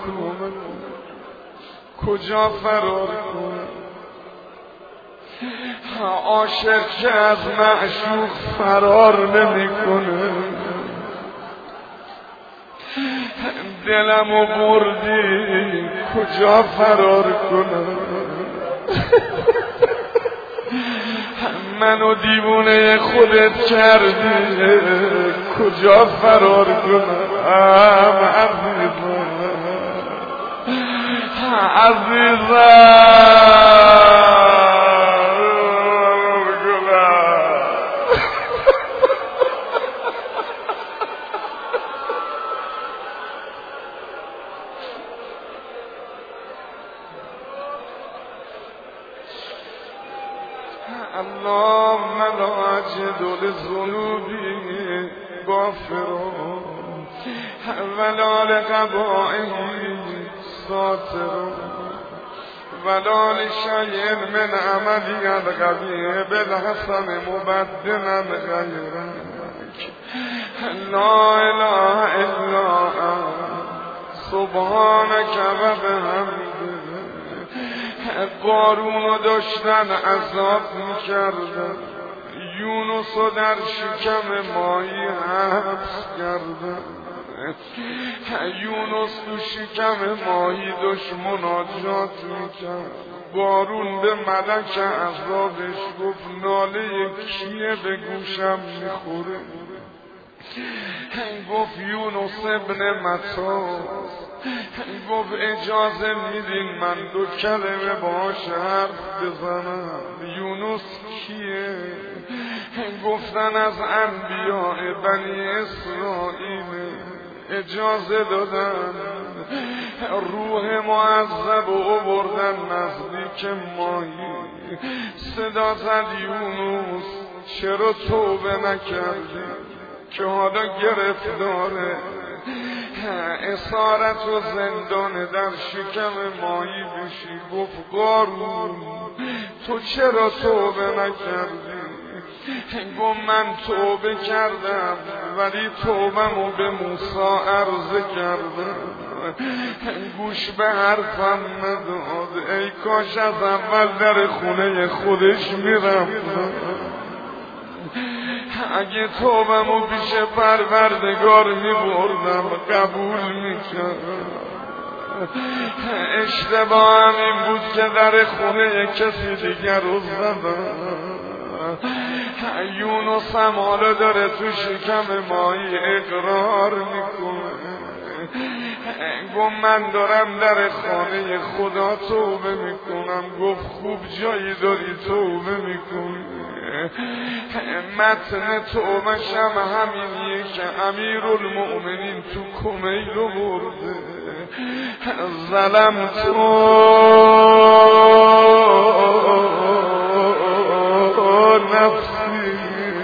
کنم، کجا فرار کنم؟ عاشق که از معشوق فرار نمیکنه، دلمو بردی کجا فرار کنم؟ منو دیوونه خودت کردی کجا فرار کنم؟ عزیزم اللهم لا أجد لذنوبي غافرا ولا لقبائه ساترا ولا لشيء من عملي القبيح بالحسن مبدلا غيرك لا إله إلا أنت سبحانك وبحمدك. قارونو داشتن عذاب میکردن، یونسو در شکم ماهی حبس کردن، یونس تو شکم ماهی داشت مناجات میکرد، قارون به ملک عذابش گفت ناله کیه به گوشم میخوره؟ گفت یونس ابن متی. گفت اجازه میدین من دو کلمه باهاش حرف بزنم؟ یونس کیه؟ گفتن از انبیاء بنی اسرائیل. اجازه دادن، روح معذب و بردن نزدیک ماهی. صدا زد یونس چرا توبه نکردی که حالا گرفتاره اسارت و زندان در شکم ماهی بشی؟ گفت قارون تو چرا توبه نکردی؟ گفت من توبه کردم ولی توبه‌مو به موسی عرضه کردم، گوش به حرفم نداد. ای کاش از اول در خونه خودش میرفتم، اگه توبه‌مو پیش پروردگار میبردم قبول میکردم. اشتباهم این بود که در خونه کسی دیگر رو زدم. یونس هم حالا داره تو شکم ماهی اقرار میکنه، گفت من دارم در خانه خدا توبه میکنم. گفت خوب جایی داری توبه میکنی. متن توبه‌ش هم همینیه که امیرالمؤمنین تو کمیل رو برده. ظلم تو نفسی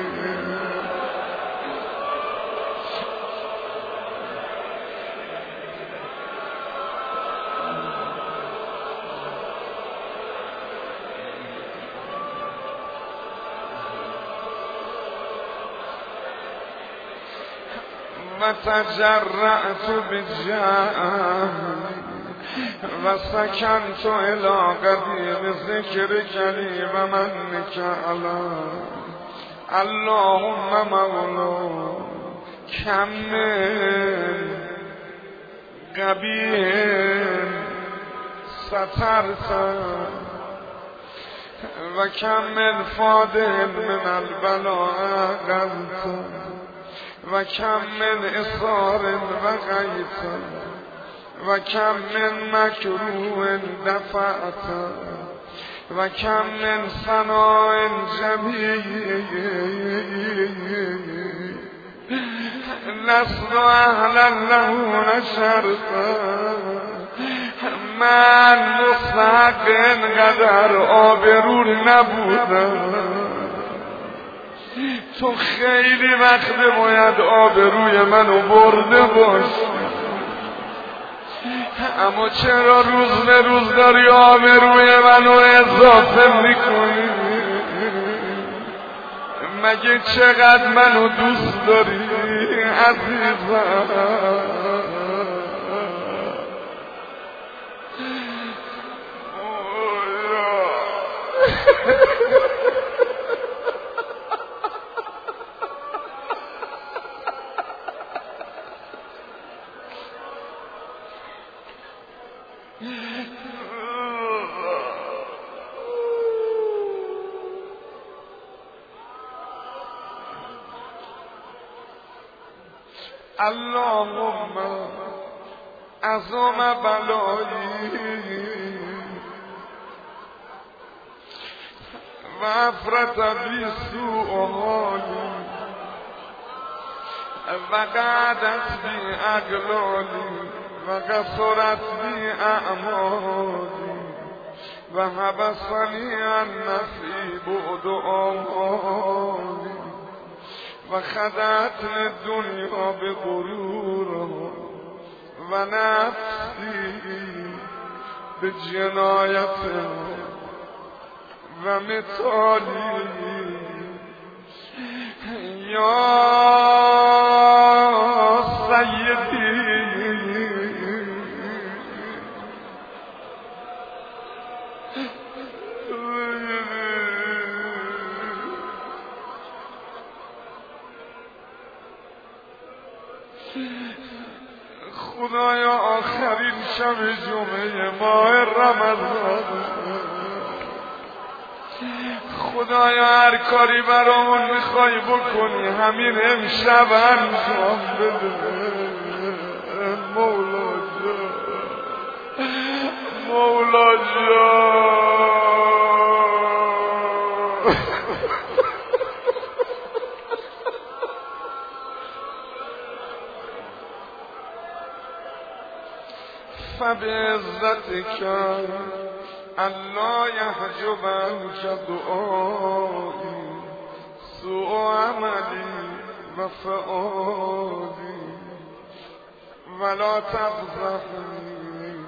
و تجرعت بجهل و سکنت الی قدیم ذکرک و منک علی. اللهم مولا کمل قبیح سترت و کمل فاضل من البلاء قلت و کم من اصار و غیت و کم من مکروه دفعت و کم من ثناء جمیل لست اهلا له نشرت. من مستحق اینقدر آبرو نبودم، تو خیلی وقت باید آبروی منو برده باشی، اما چرا روز به روز داری آبروی منو اضافه میکنی؟ مگه چقدر منو دوست داری عزیزم؟ اللهم عظم بلایی و افرط بی سوء حالی و قعدت بی اقلالی و قصرت بی اعمالی و حبسنی عن نفی بعد آمالی و خدعتنی دنیا به غرورها و نفسی به جنایتها و مثالی یا سیدی خدایا آخرین شب جمعه ماه رمضان، خدایا هر کاری برامون میخوای بکنی همین امشب انجام بده. مولا جان، مولا جان، فبعزتك الله يحجب عنك دعائي سوء عملي وفعالي ولا تفضحني.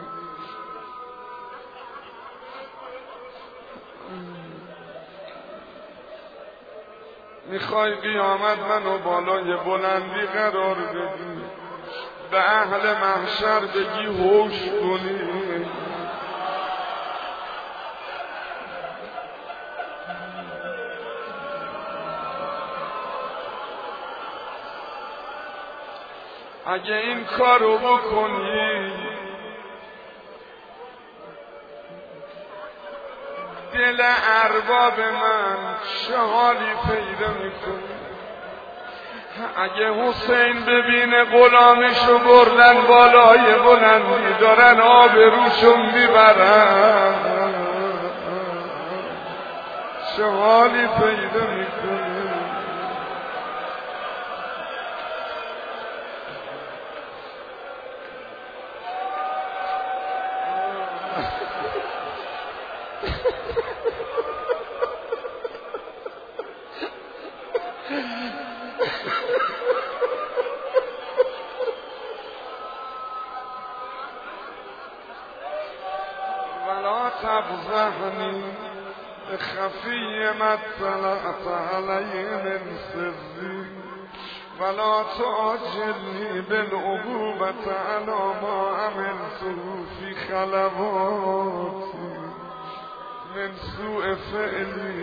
میخوای قیامت منو بالای بلندی قرار بدی، به اهل محشر بگی هوش کنی. اگه این کارو بکنی دل ارباب من چه حالی پیدا میکنه؟ اگه حسین ببینه غلامشو بردن بالای بلندی دارن آبروشو میبرن چه حالی پیدا میکنه؟ ولا تفضحني بخفي ما اطلعت علي من سري ولا تعجلني بالعقوبة على ما عملته في خلواتي من سوء فعلي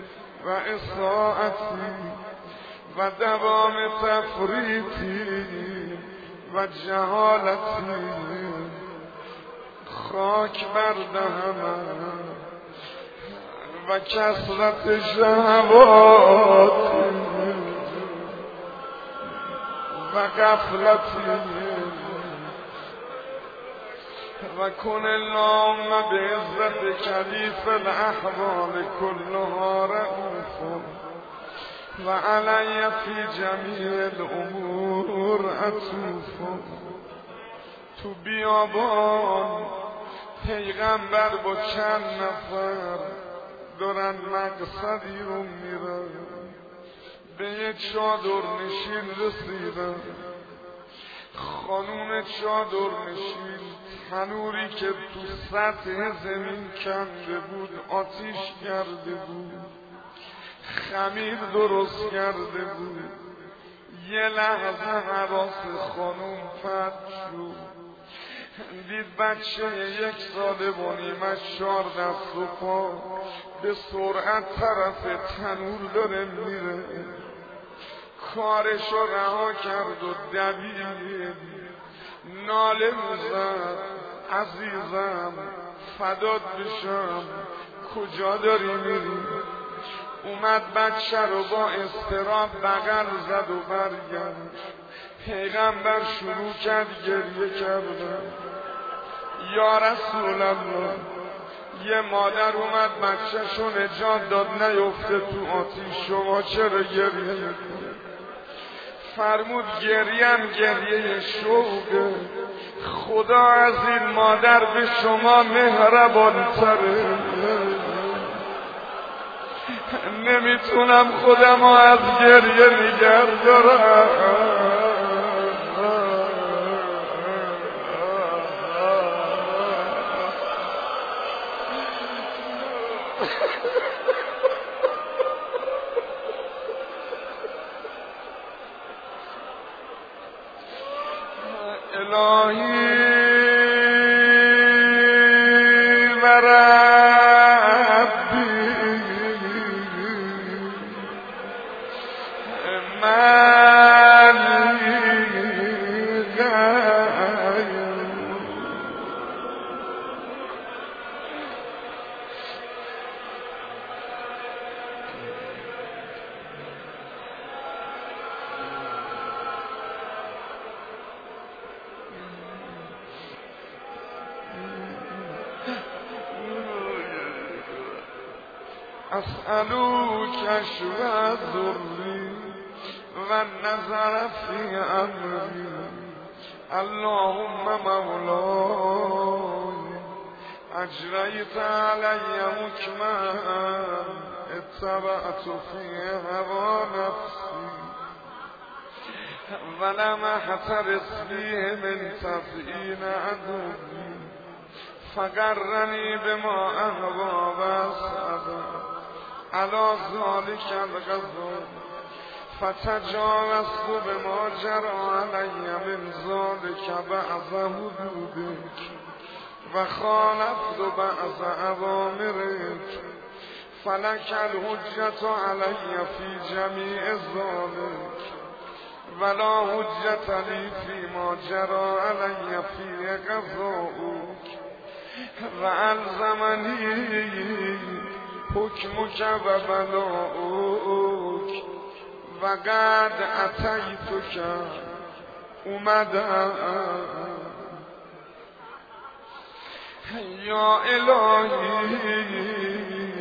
وإساءتي ودوام تفريطي وجهالتي. خاک بر دهنم و کثرت شهواتی و غفلتی و کن اللهم بعزت کلیف الاحوال كلها رؤوفا و علی فی جمیع الامور عطوفا. تو بیابان پیغمبر با چند نفر دارن مقصدی رو میرن، به یک چادر نشین رسیدن. خانوم چادر نشین تنوری که تو سطح زمین کنده بود آتیش کرده بود، خمیر درست کرده بود. یه لحظه حواس خانوم پرت شد، دید بچه 1 ساله و نیمه 4 دست و پا به سرعت طرف تنور داره میره. کارشو رها کرد و دوید ناله میزد عزیزم فدات بشم کجا داری میری؟ اومد بچه رو با اضطراب بغل زد و برگشت. پیغمبر شروع کرد گریه کردن. یا رسول الله، یه مادر اومد بچه‌شو نجات داد نیفته تو آتیش، شما چرا گریه میکنی؟ فرمود گریم گریه شوقه، خدا از این مادر به شما مهربان تره. نمیتونم خودم از گریه نگه دارم. الهی و ربی من اسألوک شو ذری و نظر فی امری. اللهم مولاي اجریت علی حکما اتبعت فی هوا نفسی ولم احترس فیه من تزیین عدوی فقرنی بما اهوا و اسعدا علی ذلک الغضب فتجاوزت بما جرى علی من ذلک بعض حدودک و خالفت بعض اوامرک فلک الحجة علی فی جمیع ذلک ولا حجة لی فی ما جرى علی فی قضاؤک و الزمنی حکمک و بلاؤک و قد اتیتک اومدم یا الهی.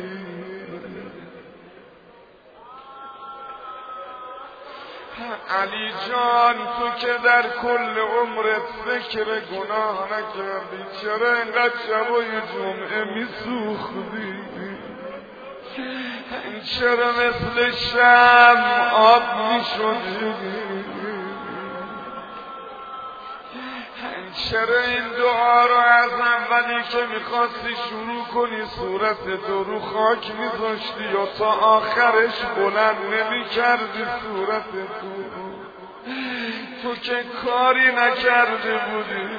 علی جان تو که در کل عمرت فکر گناه نکردی، چرا اینقدر شبای جمعه میسوختی؟ چرا مثل شمع آب میشدی؟ چرا این دعا رو از اولی که میخواستی شروع کنی صورتتو رو خاک میذاشتی یا تا آخرش بلند نمیکردی صورتتو؟ تو که کاری نکرده بودی.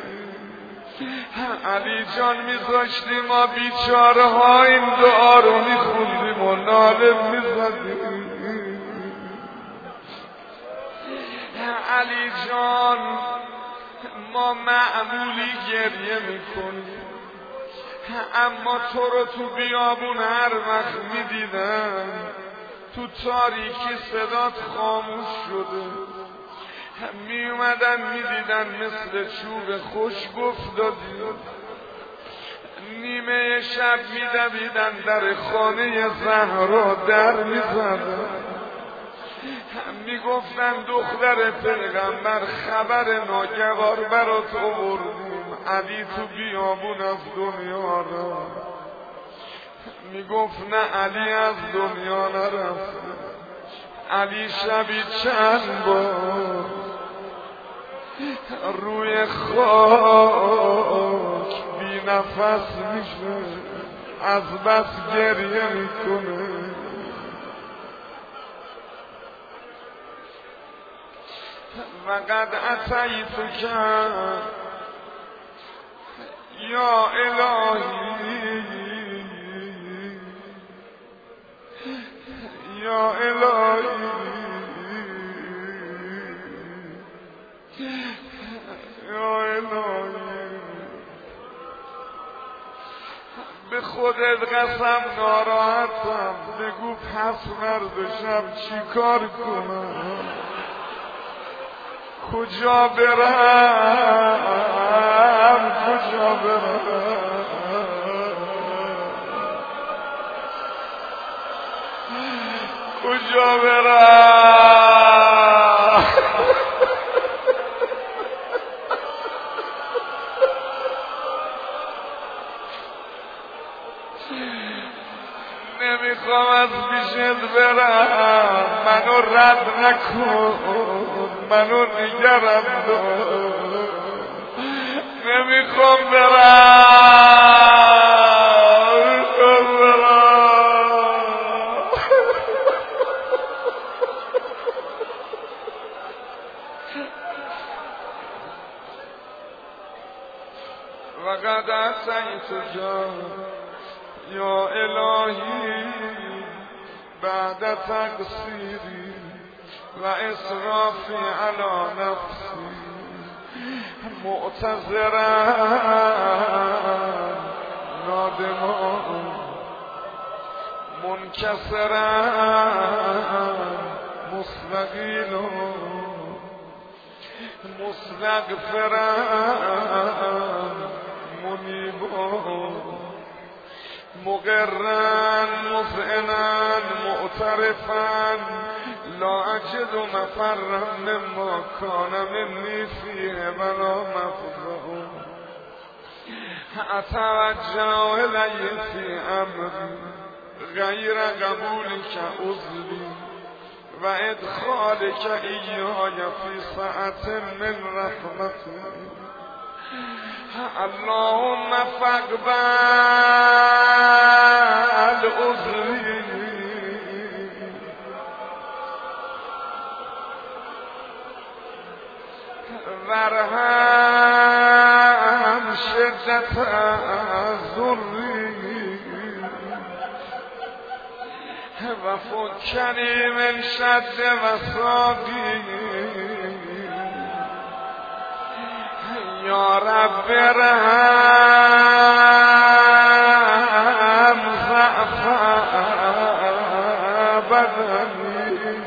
علی جان میذاشتی ما بیچاره ها این دعا رو میخوندیم و ناله میزدیم. علی جان ما معمولی گریه میکنیم، اما تو رو تو بیابون هر وقت میدیدن تو تاریکی صدات خاموش شده، میومدن میدیدن مثل چوب خشک افتادی. نیمه شب میدویدن در خانه زهرا در میزدن، میگفتن دختر پیغمبر خبر ناگوار برات آوردیم، علی تو بیابون از دنیا رفت. میگفت نه علی از دنیا نرفت، علی شبی چند بار روی خاک بی نفس میشه، از بس گریه میکنه. و قد اتیتک یا الهی یا الهی یا الهی به خودت قسم ناراحتم بگو پس فرداشم چی کار کنم کجا برم کجا برم کجا برم نمیخوام از پیشت برم منو رد نکن منو نگرم دار نمیخوام برم وقد عصیت یا الهی بعد تقصیری و اسرافی علی نفسی معتذرم نادمان منکسرم مستقیلم مستغفرم منیبم مقرن مذعنا معترفا لا اجد مفرا مما کان منی فیه ولا مفرا اتوجه الی فی امری غیر قبولک عذری و ادخالک ایای فی سعة من رحمتی اللهم فاقبل عذری وارحم شدت ضری و فکنی من شد وصابی یا رب رحم ضعف بدنی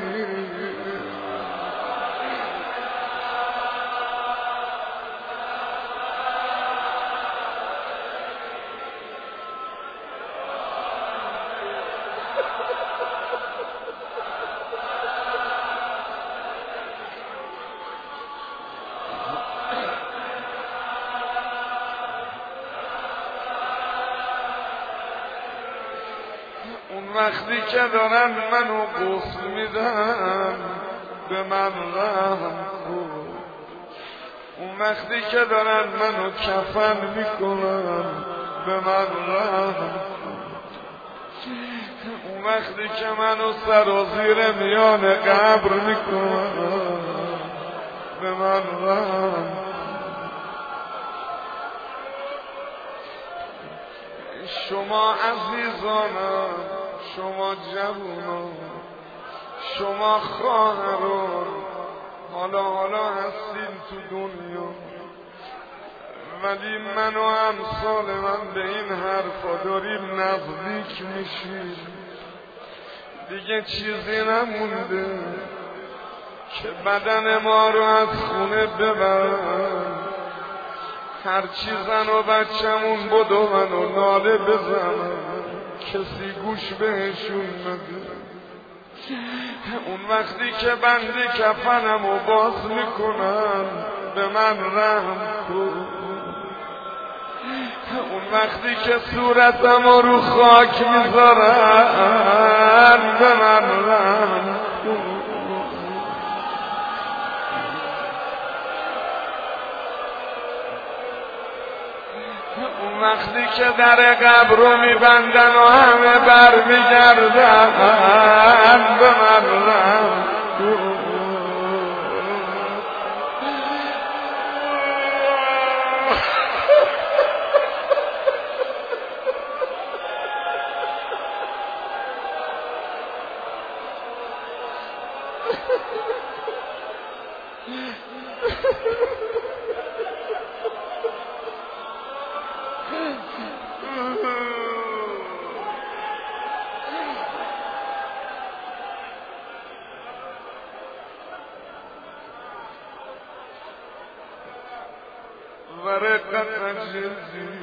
اون وقتی که دارن منو غسل میدن به من رحم کن اون وقتی که دارن منو کفن میکنن به من رحم کن اون وقتی که منو سرازیر میان قبر میکنن به من رحم کن شما عزیزانم شما جوانان شما خواهران حالا هستین تو دنیا ولی من و امثال من به این حرفا داریم نزدیک میشیم دیگه چیزی نمونده که بدن ما رو از خونه ببرن هر چی زن و بچمون بدو منو ناله بزنن کسی گوش بهشون نده اون وقتی که بندی کفنمو باز میکنن به من رحم کن اون وقتی که صورتمو رو خاک میذارن به من رحم کن اون وقتی که در قبر رو میبندن و همه بر میگردن به من رحم کن دقت جدی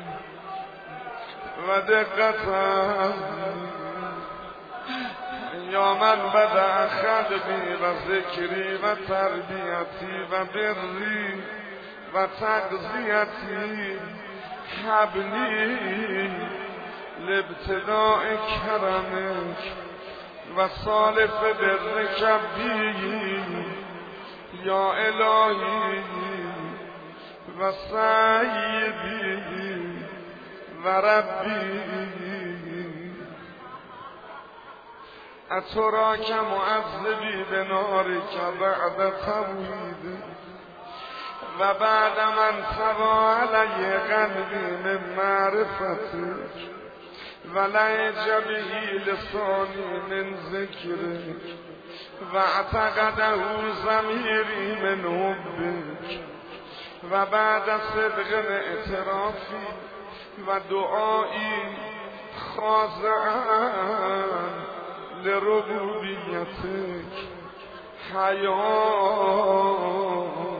و دقت یا من بدا خلقی و ذکری و تربیتی و بری و تغذیتی حبلی لابتداء کرمک و سالف برک بی یا الهی و سیدی و ربی اتراک معذبی به نارک بعد توحید و بعد من سوا علی قلبی من معرفتک و لهج بهی لسانی من ذکرک و اعتقده ضمیری من حبک و بعد صدق اعترافی و دعایی خاضعا لربوبیتک حیات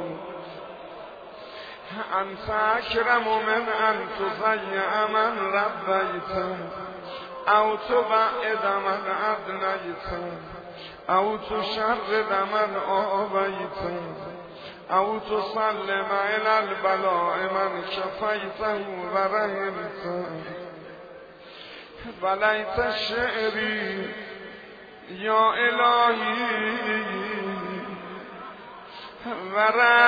انت اکرم من ان تضیع من ربیت او تبعد من ادنیت او تشرد من آبیت او تسلم الى البلاء من کفیته و رحمت ولیت شعری یا الهی و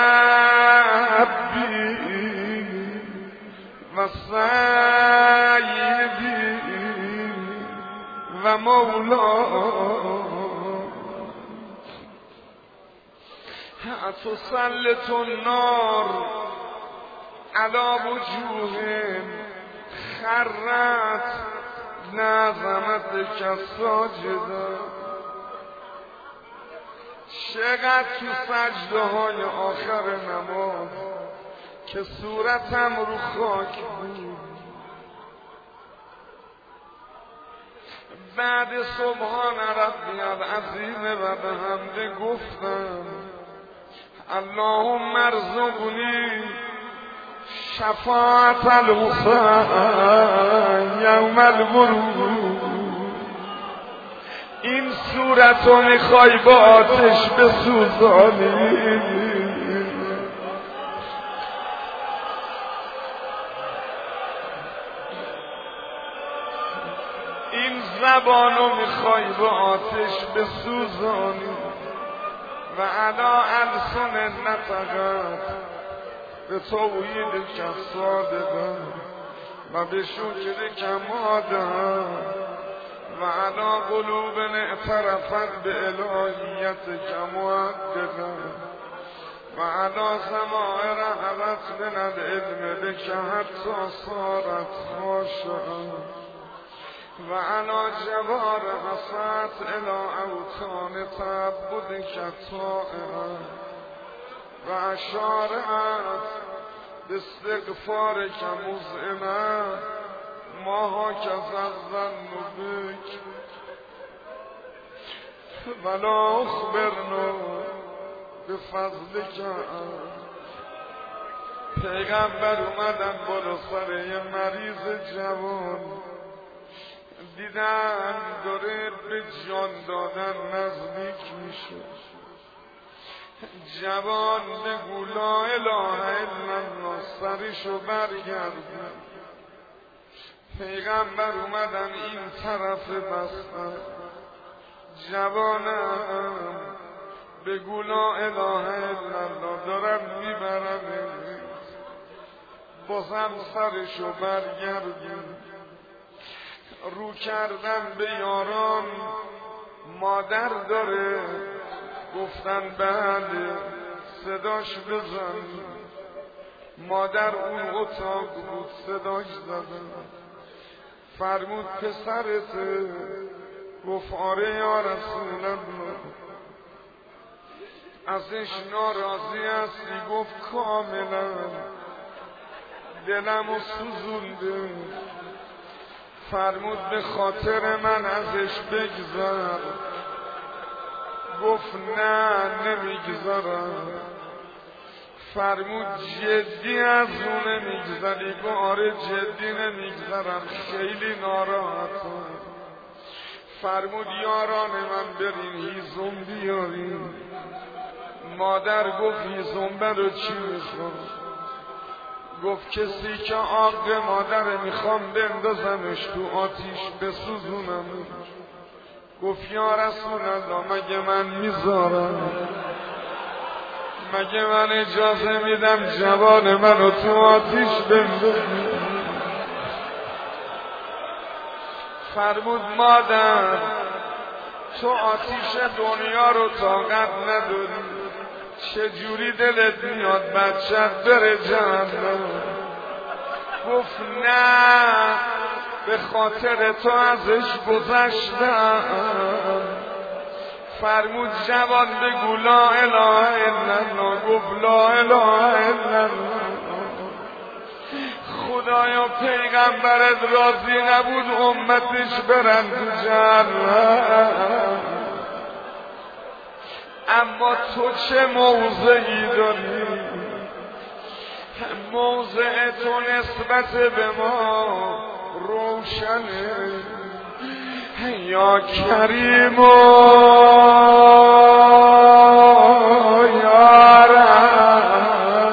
ربی و سیدی و مولا تسلط النار علی وجوه خرت لعظمتک الساجده چقدر تو سجده های آخر نماز که صورتم رو خاک بود بعد سبحان ربی العظیم و به حمده گفتم اللهم ارزقنی شفاعت الحسین یوم الورود. این صورتو میخوای با آتش بسوزانی، این زبانو میخوای با آتش بسوزانی و علا السن نطقت به توحید کسادقه و به شکر کماده و علا قلوب اعترفت به الهیت کمادقه و علا سماع رهبت من العلم بک حتی صارت خاشعه و علا جوار حسات الى اوتان تعبدک طائعه و اشارت باستغفارک مزعنه ماها که زن بک ولا اخبرنا بفضلک. پیغمبر اومدن بالا سر یه مریض جوان، دیدن داره به جان دادن نزدیک میشه. جوان بگو لا اله الا الله، سرشو برگردن. پیغمبر اومدن این طرف بستن، جوانم بگو لا اله الا الله، دارن میبرن. بازم سرشو برگردن. رو کردن به یاران، مادر داره؟ گفتن بله. صداش بزن. مادر اون اتاق بود، صداش زدن. فرمود پسرته؟ گفت آره یا رسول الله. ازش ناراضی هستی؟ گفت کاملا، دلمو سوزونده. فرمود به خاطر من ازش بگذر. گفت نه نمیگذرم. فرمود جدی از اون نمیگذری؟ گفت آره جدی نمیگذرم، خیلی ناراحتم. فرمود یاران من برین هیزم بیارین. مادر گفت هیزم برو چی میخوام؟ گفت کسی که آق مادر میخوام بندازمش تو آتیش بسوزونم. گفت یا رسول الله مگه من میذارم؟ مگه من اجازه میدم جوان منو تو آتیش بندازم؟ فرمود مادر تو آتیش دنیا رو طاقت نداری، چجوری دلت میاد بچت بره جهنم؟ گفت نه به خاطر تو ازش گذشتم. فرمود جوان بگو لا اله الا الله. گفت لا اله الا الله. خدایا پیغمبرت راضی نبود امتش برن تو جهنم، اما تو چه موضعی داری؟ موضع تو نسبت به ما روشنه. یا کریم و یا رحم.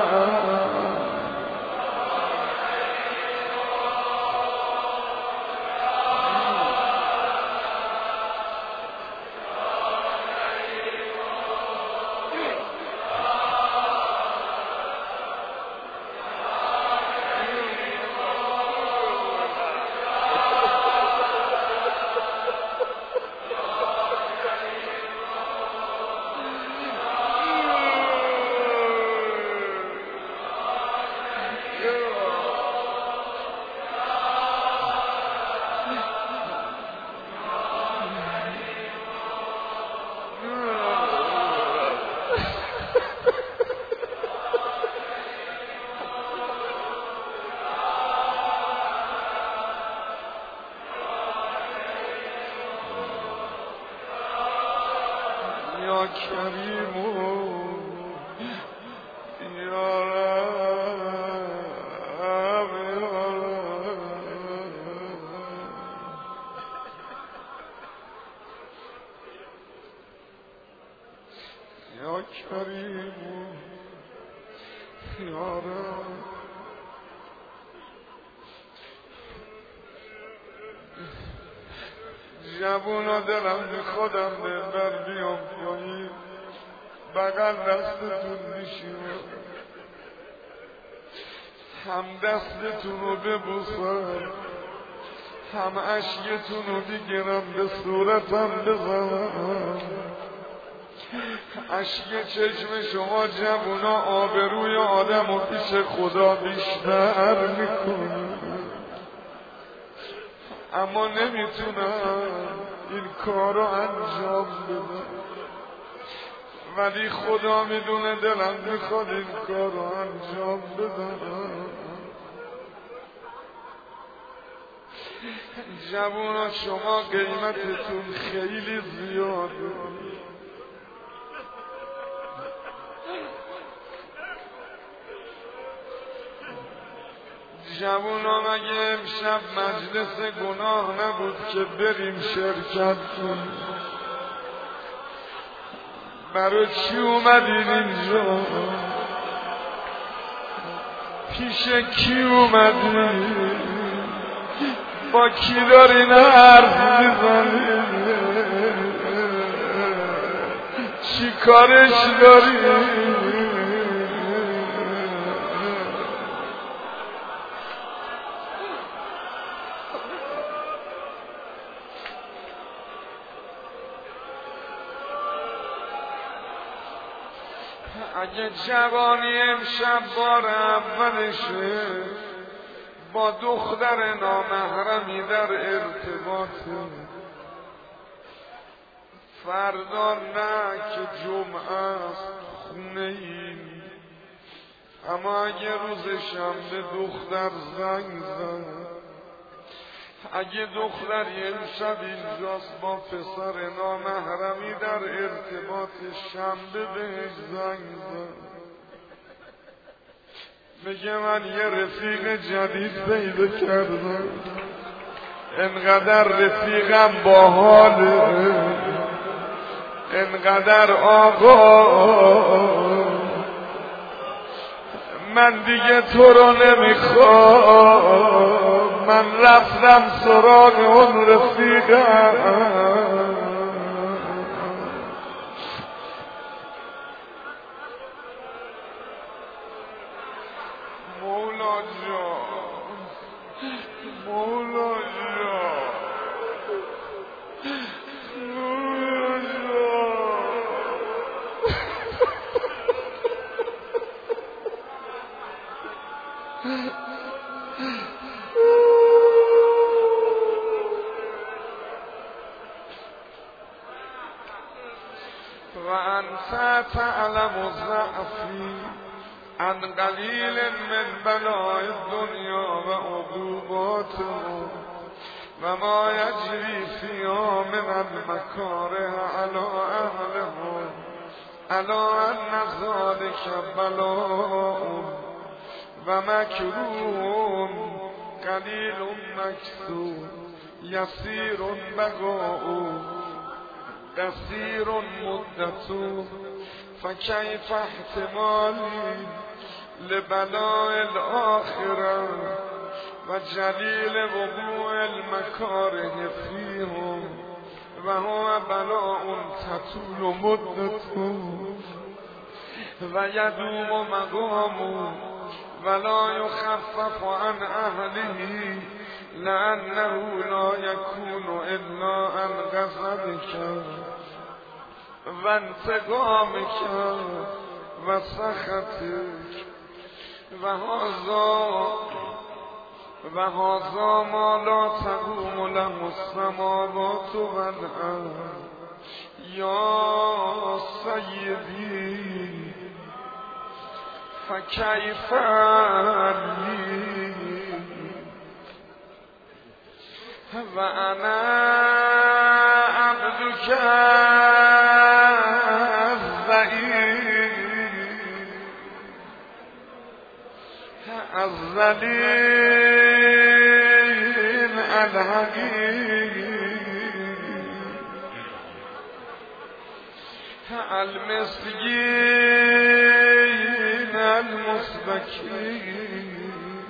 یا کریم یا رحم یا کریم یا رحم. جوونا دلم میخوادم دلبر بیام پایین بغل دستتون میشیم، هم دستتون رو ببوسم هم اشکتون رو بگیرم به صورتم بزنم. اشک چشم شما جوونا آبروی آدم و پیش خدا بیشتر میکنه، اما نمیتونم این کار رو انجام بدم، ولی خدا میدونه دلم میخواد این کار رو انجام بدم. جوونا شما قیمتتون خیلی زیاده، جوونا مگه امشب مجلس گناه نبود که بریم شرکت کنیم؟ برای چی اومدین اینجا؟ پیش کی اومدین؟ با کی دارین حرف میزنین؟ چی کارش دارین؟ اگه جوانی امشب بار اولشه با دختر نامحرمی در ارتباطه، فردا نه که جمعه است خونه ایم، اما اگه روز شنبه دختر زنگ زد، اگه دختری امشب اینجاست با پسر نامحرمی در ارتباط، شنبه بهش زنگ زد، میگه من یه رفیق جدید پیدا کردم، انقدر رفیقم باحاله، انقدر آقا من دیگه تو رو نمیخوام، من رفتم سراغ اون رفیقم. مولا جان، مولا جان، مولا جان. و انت تعلم ضعفی عن قلیل من بلاء الدنیا و عقوباتها و ما یجری فیها من المکاره علی اهلها الا ان ذلک بلاء و مکروه قلیل مکسور یسیر بقاء قصیر مدت فکیف احتمالی لبلاء الاخره و جلیل وقوع المکاره فیهم و هو بلاء تطول مدته و یدوم مقامه ولا یخفف عن اهله لانه لا یکون الا عن غضبک و انتقامک و سخطک و هذا ما لا تقوم له السماوات والارض یا سیدی فکیف لی و انا عبدک الذلیل الحقیر المسکین المسبکین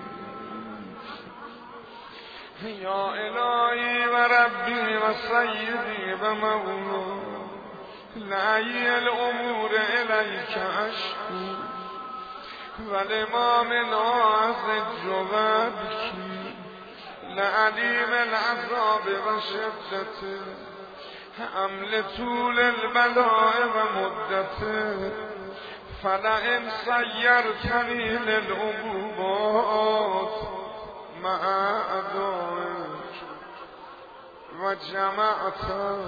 یا الهی و ربی و سیدی و مولا لعی الامور الیک اشکو ولما من عزج وبکی لعلیم العذاب و شدته حمل طول البلاء و مدته فلئن سیرتنی للعقوبات مع اعدائک و جمعت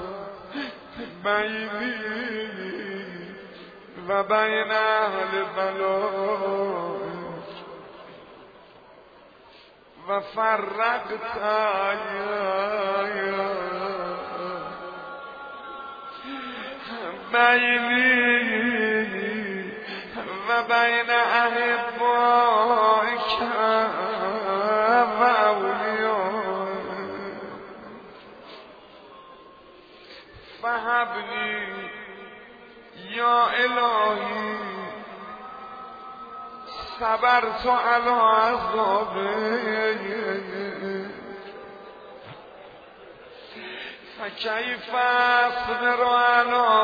بینی و بین اهل بلائک و فرقت بینی و بین احبائک و اولیائک فهبنی یا الهی صبرت علی عذابک فکیف اصبر علی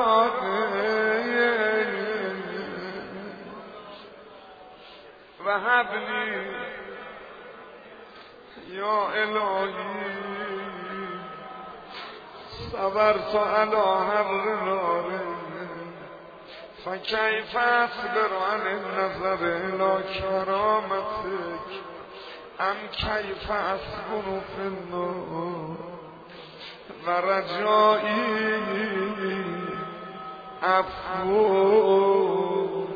فراقک و هب لی یا الهی صبرت علی حر نارک فکیف اصبر عن النظر الى کرامتک ام کیف اصبر فی النار و رجائی عفوک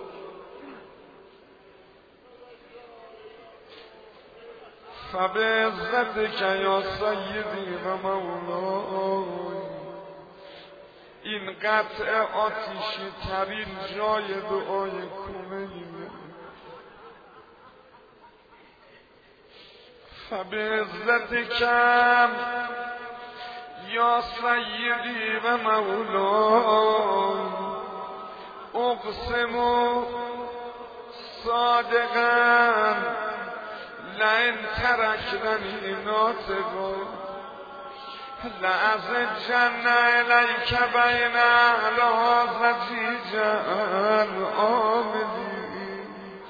فبعزتک یا سیدی و مولای این قطع آتیشی ترین جای دعای کومه‌ایه فبعزتکم یا سیدی و مولای اقسم صادقا لئن ترکتنی ناطقا لأزجن الیک بین اهلها زجیجا آمدی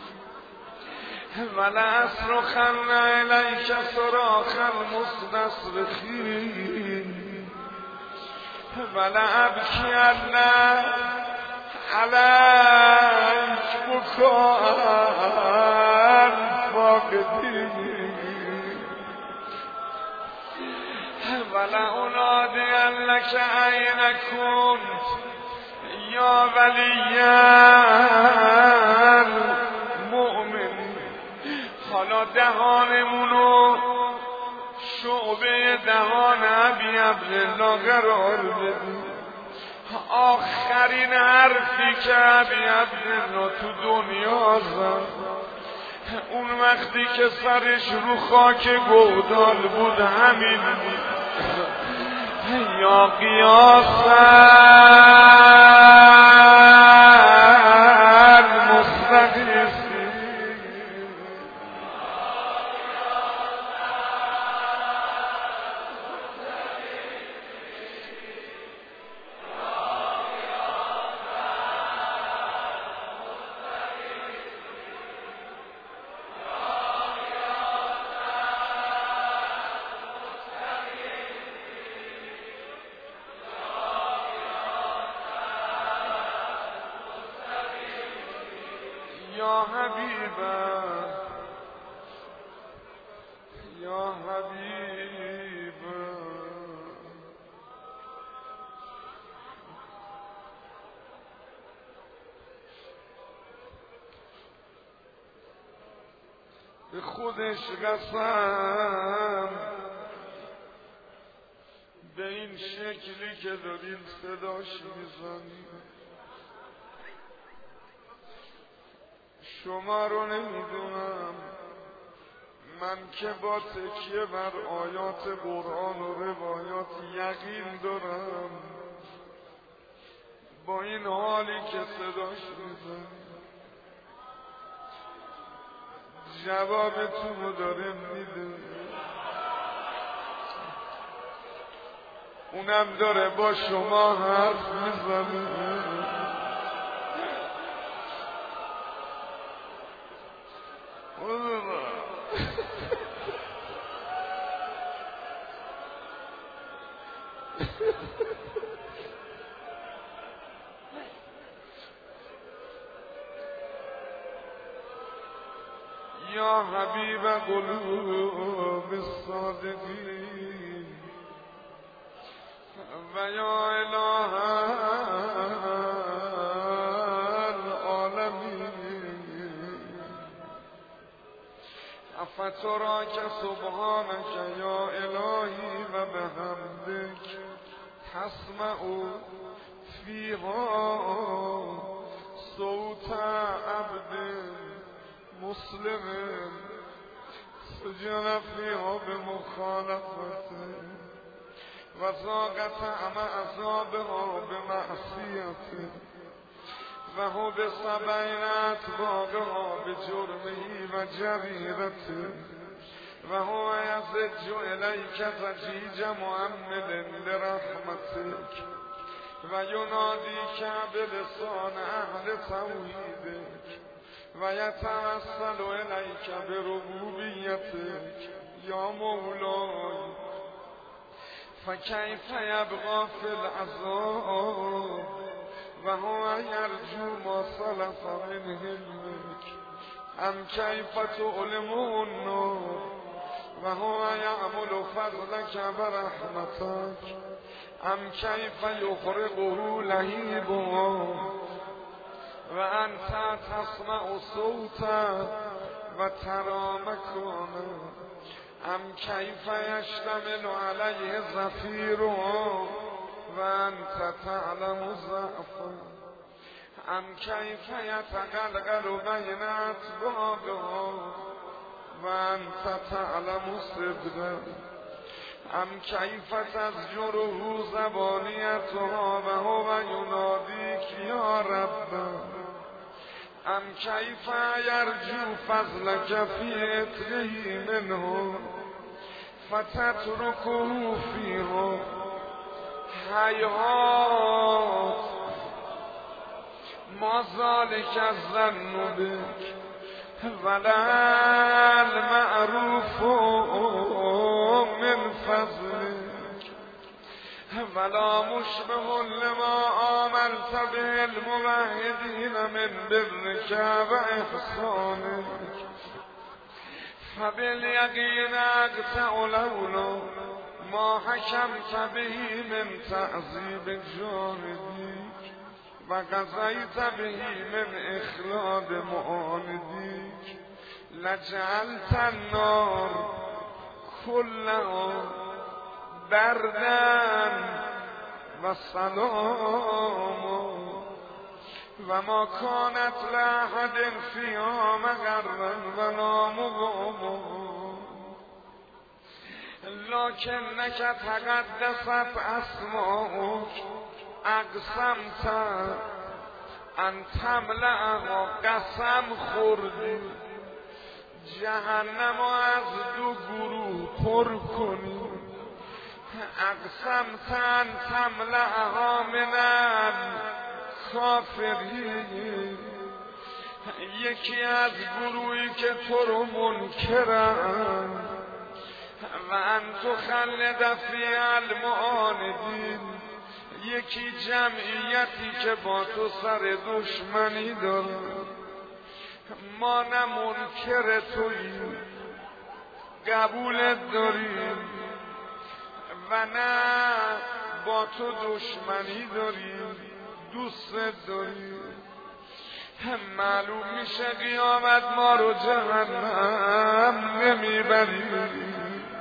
ولأصرخن الیک صراخ المستصرخین ولأبکین علیک بکاء الفاقدین ولأنادین لک این کنت یا ولی المؤمن. حالا دهانمونو شعبه دهان ابی عبدالله قرار بدیم. آخرین حرفی که ابی عبدالله تو دنیا زد اون وقتی که سرش رو خاک گودال بود همین یا قیاس المستغیث یا حبیبا یا حبیبا به خودش قسم به این شکلی که داریم صداش میزنیم شما رو نمیدونم، من که با تکیه بر آیات قرآن و روایات یقین دارم با این حالی که صداش میزنم جوابتون رو داره میده، اونم داره با شما حرف میزنه. یا حبیب قلوب الصادقین و یا اله العالمین افتراک سبحانک یا الهی و بحمدک تسمع فیها صوت عبد مسلم سجن فیها بمخالفته و ذاقت طعم عذابها بمعصیته و هو بسبعین اتباقها بجرمه و جریرته و هو یزج الیک زجیج مؤمل لرحمتک و ینادی که بلسان اهل توحیدک و یتوسل الیک بربوبیتک یا مولای فکیف یبقی فی العذاب و هو یرجو ما سلف من حلمک ام کیف تعلم النار و هو یعمل فضلک برحمتک ام کیف یخرقه لهیبا و انت تسمع صوتا و ترا مکانا ام کیف یشتمل علیه زفیرها و انت تعلم ضعفا ام کیف یتقلقل بین اتباقها و انت تعلم صدقه ام کیفت از جروح زبانیتها و هو ینادیک یا رب ام کیف یرجو فضلک فی عتقه منه فتترکه فیه هیهات ما ذلک الظن بک ولا المعروف من فضلک ولا مشبه لما آمنت به الموحدین من برک و احسانک فبالیقین اقطع لولا ما حکمت به من تعذیب جاهدیک و قضیت به من اخلاد معاندیک لجعلت النار کلها بردن و سلام و ما کانت لأحد فیها مقرا و نامقام لکنک تقدست اسماؤک اقسمت ان تملأها قسم خوردی جهنم از دو گروه پر کنی اقسمت ان تملأها من الکافرین یکی از گروهی که تو رو منکرن و ان تخلد فی المعاندین یکی جمعیتی که با تو سر دشمنی داره ما نه منکر تویی قبولت داریم و نه با تو دشمنی داریم دوست داریم معلوم میشه قیامت ما رو جهنم نمیبریم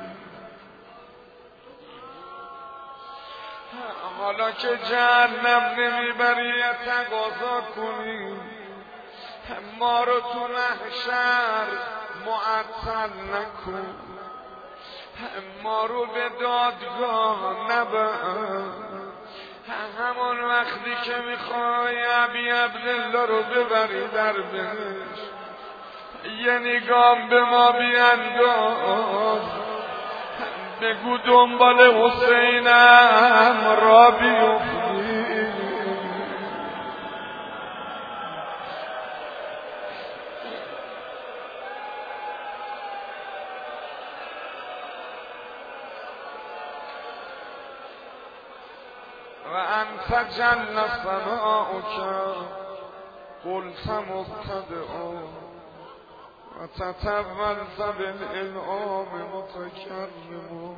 حالا که جهنم نمیبری تقاضا کنیم ما رو تو محشر معطل نکن ما رو به دادگاه نبر همون وقتی که میخوای ابی عبدالله رو ببری در بهشت یه نگام به ما بینداز بگو دنبال حسینم را بیفتی و انت جل ثناؤک قلت مبتدئا و تطولت بالانعام متکرما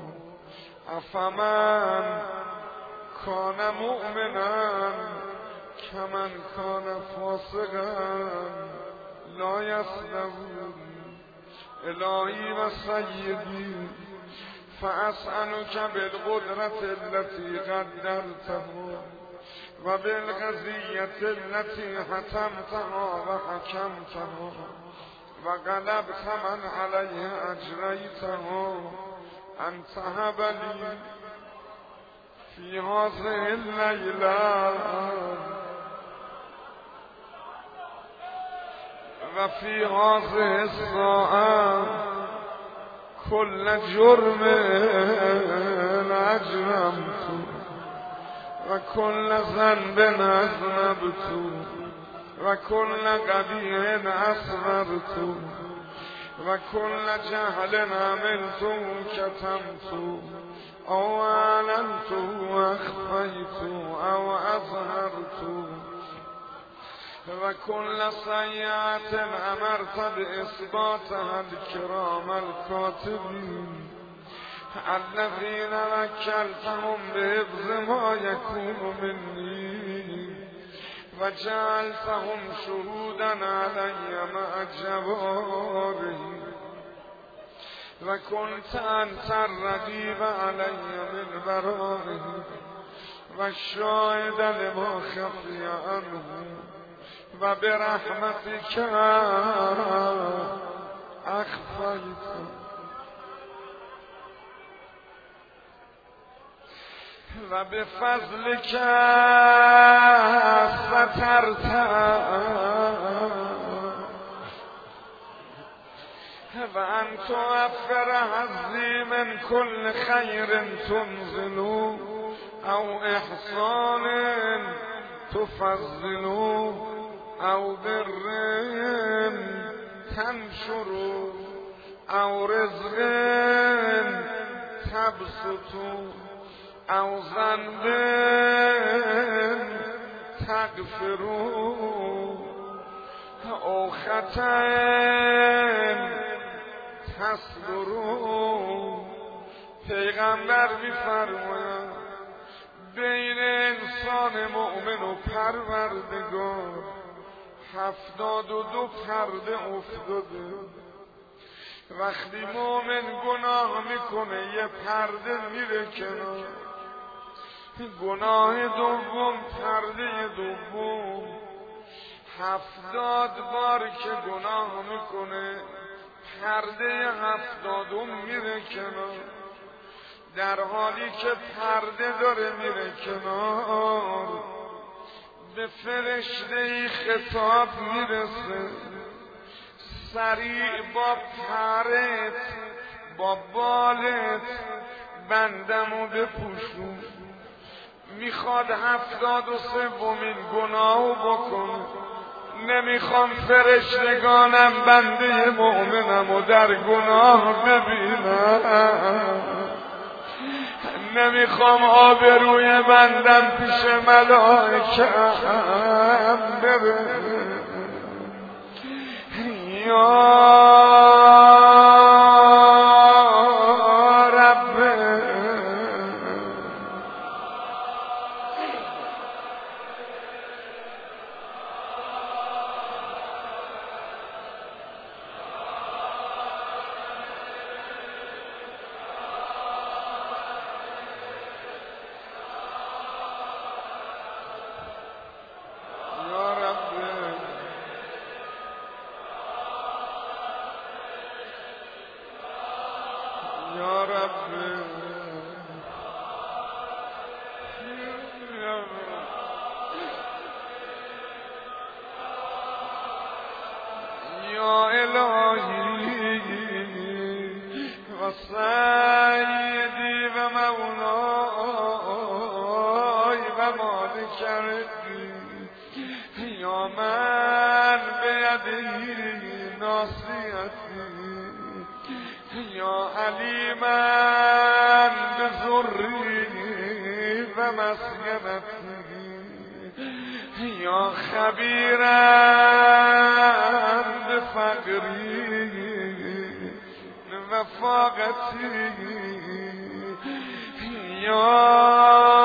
افمن کان مؤمنا کمن کان فاسقا لا یستوون الهی و سیدی فاسألک بالقدرة التي قدرتها و بالقضیة التي حتمتها و حکمتها و غلبت من علیه اجریتها ان تهب لی فی هذه اللیلة و فی هذه الساعة کل جرم اجرمت و کل ذنب اذنبت و کل قبیح اصغرت و کل جهل عملت کتمت او اعلنت و اخفیت او اظهرت و کل سیئات امرت باثباتها الکرام الکاتبین الذین وکلتهم بحفظ ما یکون منی و جعلتهم شهودا علی مع جوارهم و کنت انت الرقیب علی من ورائهم و الشاهد لما خفی عنهم و برحمتک اخفیت و به فضل که سترت و ان توفر حظی من کل خیر تنزل او احسان تفضل او بر تنشر او رزق تبسط او ذنب تغفر او خطأ تصبر. پیغمبر می‌فرماید بین انسان مؤمن و پروردگار 72 پرده افتاده. وقتی مؤمن گناه میکنه یه پرده میره کنار، گناه دوم پرده دوم، 70 بار که گناه میکنه پرده 70 میره کنار. در حالی که پرده داره میره کنار به فرشته خطاب میرسه، سریع با پرت با بالت بندمو بپوشون. میخواد 73مین گناهو بکنه. نمیخوام فرشتگانم بنده مؤمنمو در گناه ببینم، نمیخوام آبروی بندم پیش ملائکه‌ام بره. یا سیدی و مولای و مالک ردی یا من بیدی ناصیتی یا علیمن بزری و مسکنتی یا خبیرن بفقری و فاقتی یا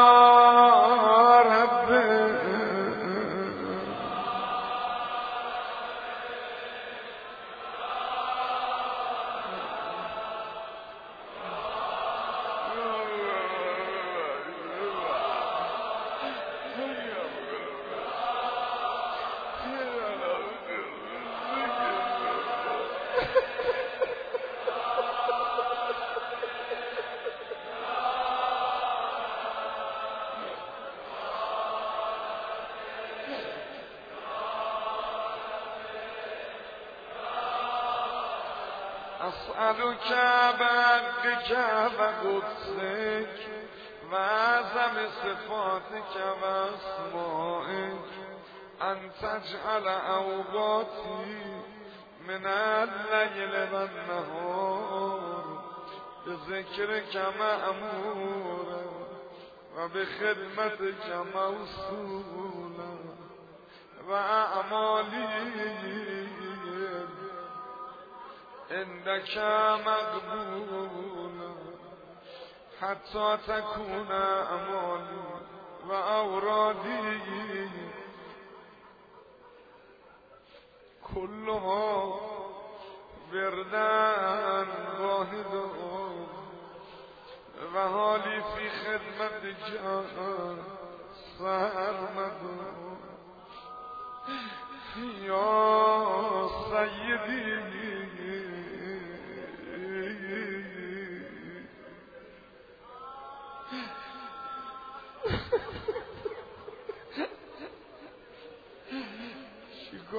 اسألك بعدك و قدسك و اعظم صفاتك و اسمائك ان تجعل اوقاتي من الليل و النهار بذكرك مأمورا و بخدمتك موصولا و اعمالي عندك مقبولا حتى تكون أعمالي وأورادي كلها وردا واحدا و حالي في خدمتك سرمدا يا سيدي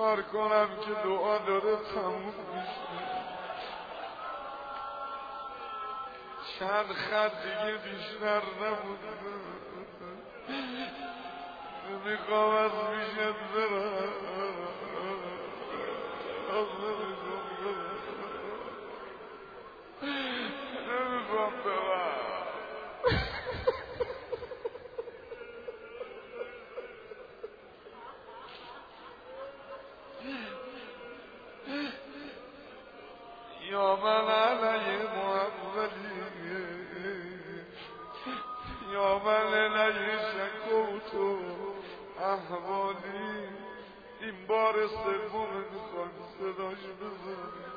چیکار کنم که دعا داره تموم میشه؟ چند خط دیگه بیشتر نمونده، نمیخوام از میشت برم، نمیخوام برم. یا من علی محمدی یا من علی شکوتو احوالی. این بار سوم میخوام صداش بزنی.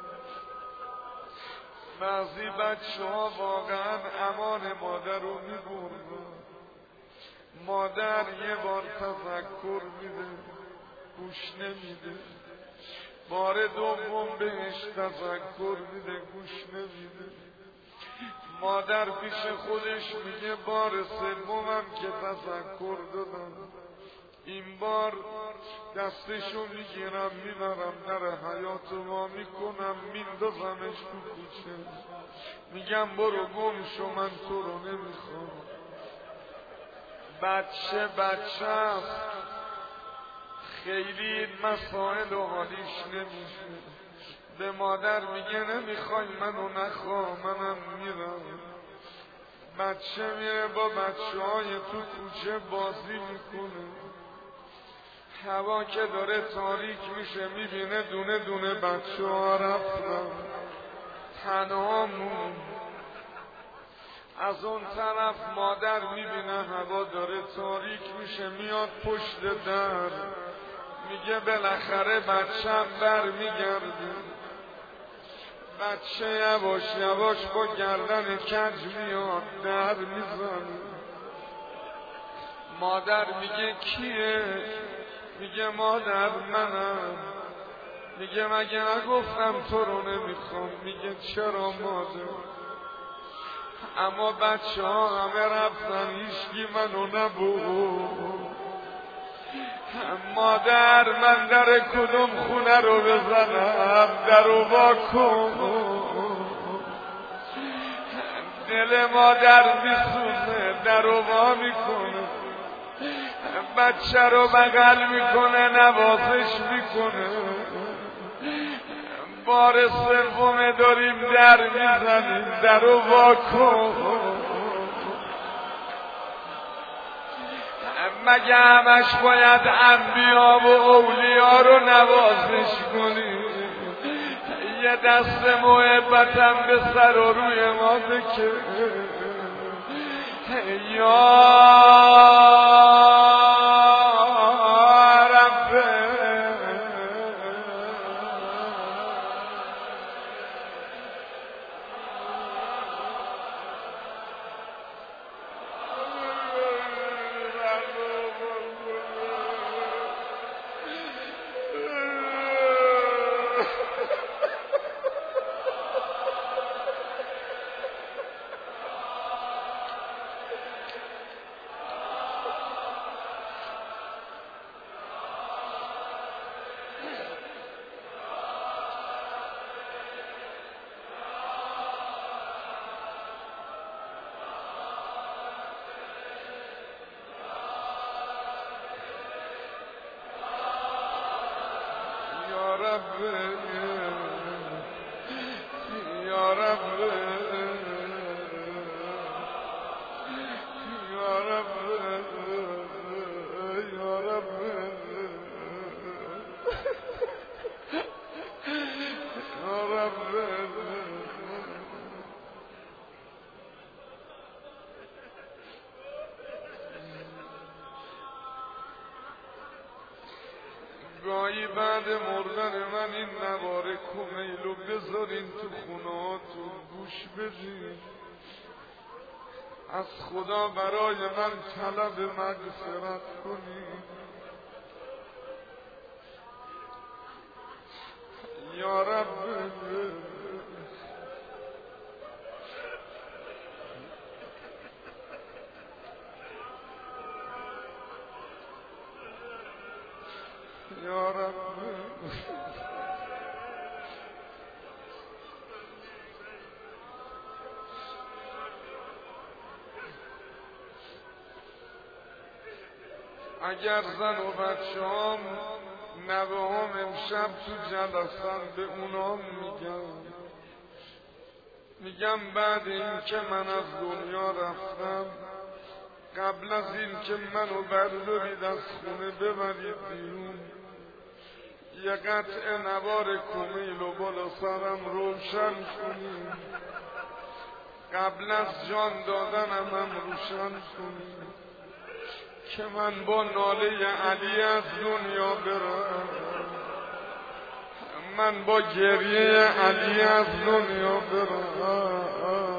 بعضی بچه ها واقعا امان مادر رو میبرن. مادر یه بار تفکر میده گوش نمیده، بار دوم بهش تفکر میده گوش نمیده. مادر پیش خودش میگه بار سومم که تفکر دادم، این بار دستشو میگیرم میبرم در حیاط وا میکنم میندازمش تو کوچه، میگم برو گم شو من تو رو نمیخوام. بچه است، خیلی این مسائل و حالیش نمیشه. به مادر میگه نمیخوای منو نخوا منم میرم. بچه میره با بچه های تو کوچه بازی میکنه. هوا که داره تاریک میشه میبینه دونه دونه بچه ها رفتن، تنها مون. از اون طرف مادر میبینه هوا داره تاریک میشه میاد پشت در، میگه بالاخره بچه‌م بر میگرده. بچه یواش یواش با گردن کج میاد در میزنه. مادر میگه کیه؟ میگه مادر منم. میگه مگه نگفتم تو رو نمیخوام؟ میگه چرا مادر؟ اما بچه ها همه رفتن هیچکی منو نبود. مادر من در کدوم خونه رو بزنم؟ در رو وا کن. دل مادر میسوزه در رو وا میکنه، بچه رو بغل میکنه نوازش میکنه. بار سوم داریم در میزنیم در رو وا کن. مگه همش باید انبیا و اولیا رو نوازش کنی؟ یه دست محبتم به سر و روی ما بکن. یا گاهی بعد مردن من این نوار کمیلو بذارین تو خونهاتون گوش بدین، از خدا برای من طلب مغفرت کنین. یا رب یا رب اگر زن و بچه هم نوه هم امشب تو جلسن به اونام میگم بعد این که من از دنیا رفتم، قبل از این که منو بردارید از خونه ببرید بیرون، یه قطع نوار کمیل و بالا سرم روشن کنید، قبل از جان دادنم هم روشن کنید که من با ناله علی از دنیا برم، من با گریه علی از دنیا برم.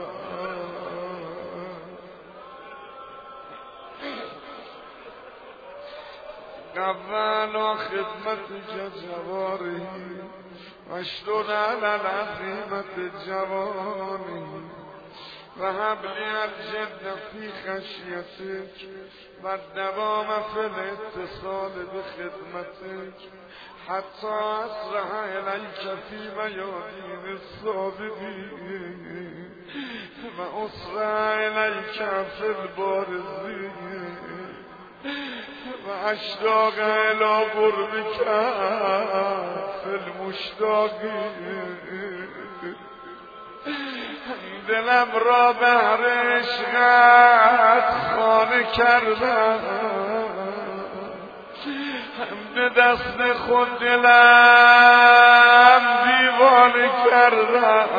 قبلا خدمت جواری اشتر علی العظیمت جوانی و حبلی الجد فی خشیتک و دوام فی الاتصال بخدمتک حتی اسرح الیک فی میادین الصابرین و اسرع الیک فی البارزین و اشتاق الی قربک فی المشتاقین. دلم را بهر عشقت خانه کردم، به دست خود دلم دیوانه کردم.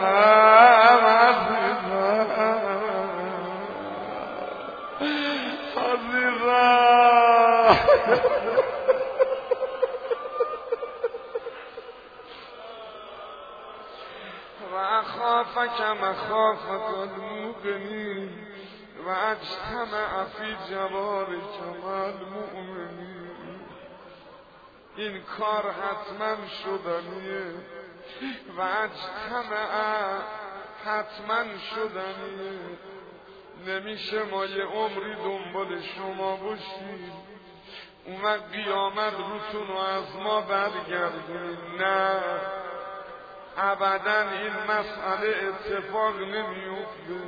و اخافک مخافة المؤمنین و اجتمع فی جوارک مع المؤمنین. این کار حتما شدنیه و اجتمع حتما شدنیه. نمیشه ما یه عمری دنبال شما باشیم اون وقت قیامت روتون رو از ما برگردونید. نه ابدا این مسئله اتفاق نمیفته.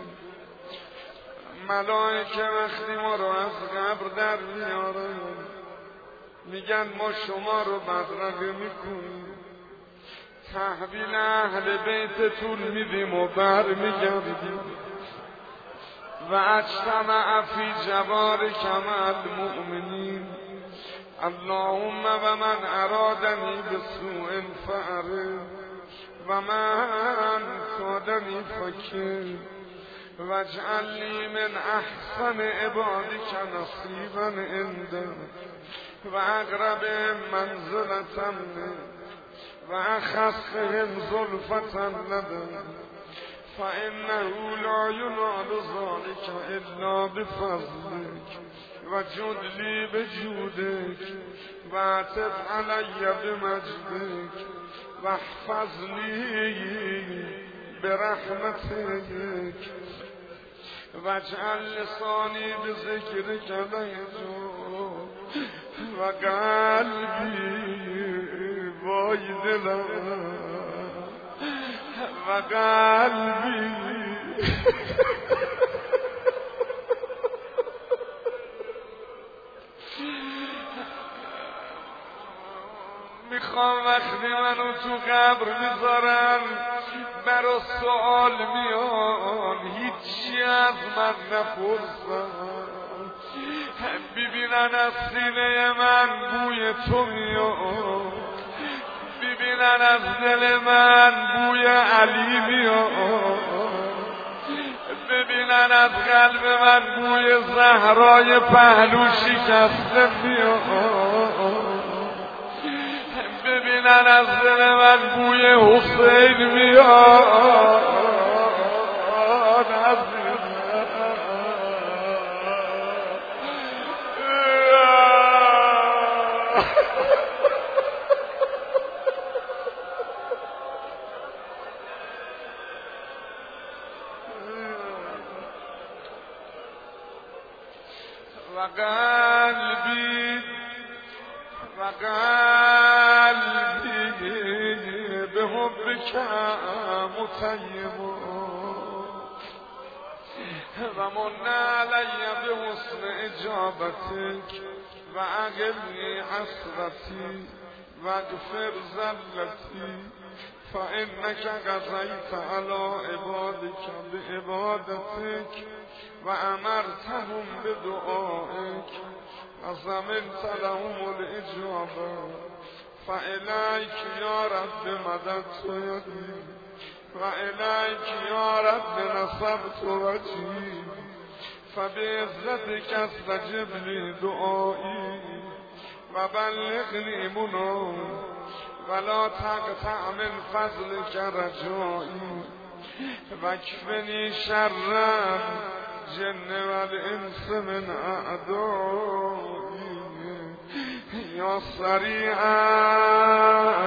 ملائکه وقتی ما رو از قبر در میارن میگن ما شما رو بدرقه میکنیم، تحویل اهل بیتتون میدیم و بر میگردیم. و اجتمع فی جوارک مع المؤمنین. اللهم و من ارادنی بسوء فأرد و من کادنی فکر واجعل لی من احسن عبادک نصیبا عندک و اقرب منزلة و اخصهم زلفة لدن فانه لا ینال ذلک الا بفضلک و جد لی بجودک و عطف علی بمجدک و احفظنی برحمتک و اجعل لسانی بذکرک لیجو و قلبی وای دلم و قلبی میخوام وقتی منو تو قبر میذارن برا سوال میان هیچی از من نپرسن، ببینن از سینه من بوی تو میان، ببینن از دل من بوی علی میان، ببینن از قلب من بوی زهرای پهلو شکسته میان، ببینن از دل من بوی حسین میاد. و قلبی به حبک متیم و من علی به حسن اجابتک و اقلی حسرتی و اغفر زلتی فانک قضیت علی عبادک بعبادتک و امرتهم بدعائک و ضمنت لهم الاجابه فالیک یا رب مددت یدی و الیک یا رب نصبت وجهی فبعزتک استجب لی دعایی و بلغنی منی ولا تقطع من فضلک رجایی واکفنی شر الجن والانس من اعدایی یا سریعا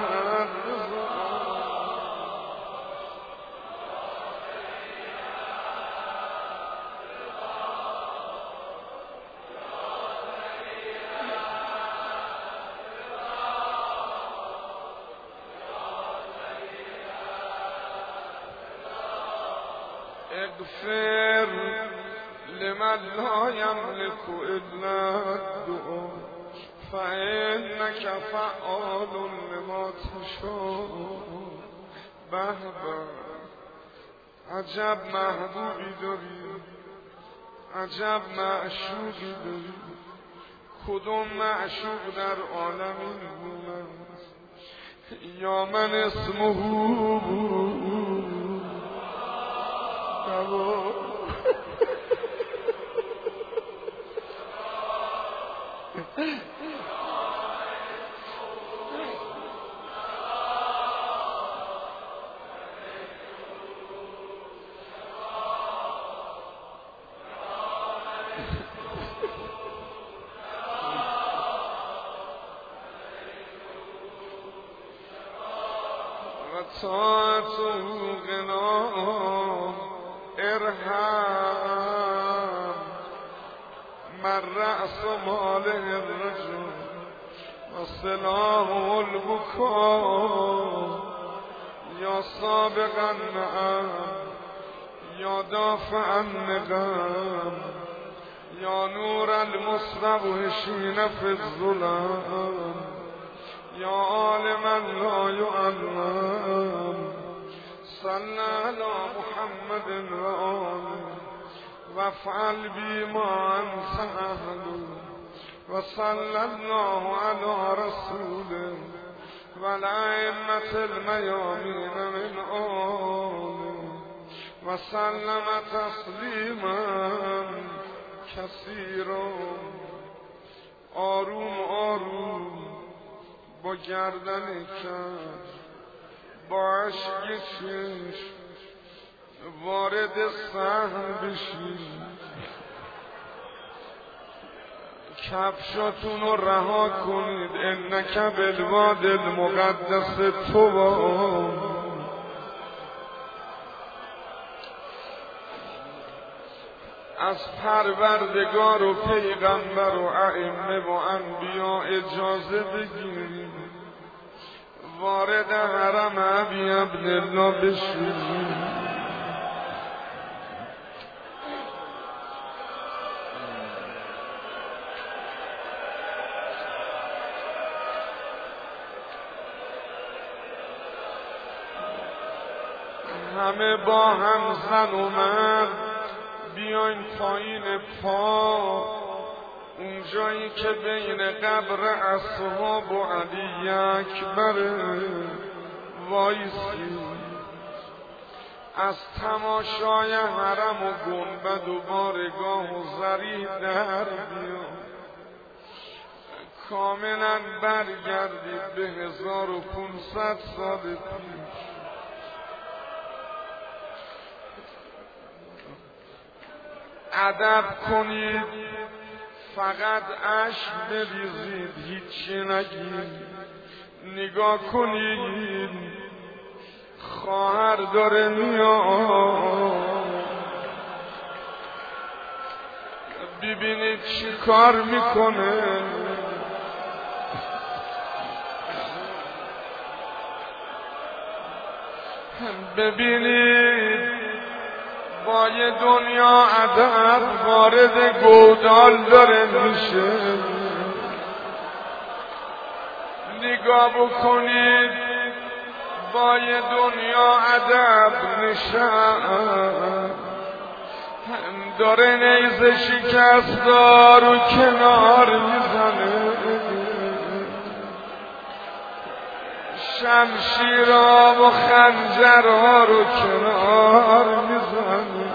اغفر لمن لا يملك الا الدعاء فانك فعال لما تشاء به عجب محبوبی داری، عجب معشوقی داری. کدوم معشوق در عالم این است؟ یا من اسمه طاعته غنا ارحم من رأس ماله الرجل و سلاحه البكاء یا سابق النعم یا دافع النقم یا نور المستوحشین فی الظلام یا عالما لا يعلم صل على محمد و آله وافعل بی ما انت اهل و صل الله على رسوله و الائمة المیامین من آله و سلم تسلیما کثیرا. آروم آروم با گردن کج با عشق چشم وارد صحن بشید، کفشاتون رو رها کنید. انک بالواد المقدس طوی. از پروردگار و پیغمبر و ائمه و انبیا اجازه بگیرید وارد حرم ابی عبدالله بشید. همه با هم زن و مرد بیاین پایین پا، اون جایی که بین قبر اصحاب و علی اکبر وایسی. از تماشای حرم و گنبد و بارگاه و ضریح در بیا، کاملا برگردید به 1500 سال پیش. ادب کنید، فقط اشک بریزید، هیچی نگید. نگاه کنید، خواهر داره میاد، ببینید چی کار میکنه. ببینید با یه دنیا ادب وارد گودال داره میشه. نگاه بکنید با یه دنیا ادب نشان داره نیزه شکستار و کنار میزنه شمشیرها و خنجرها رو کنار میزنه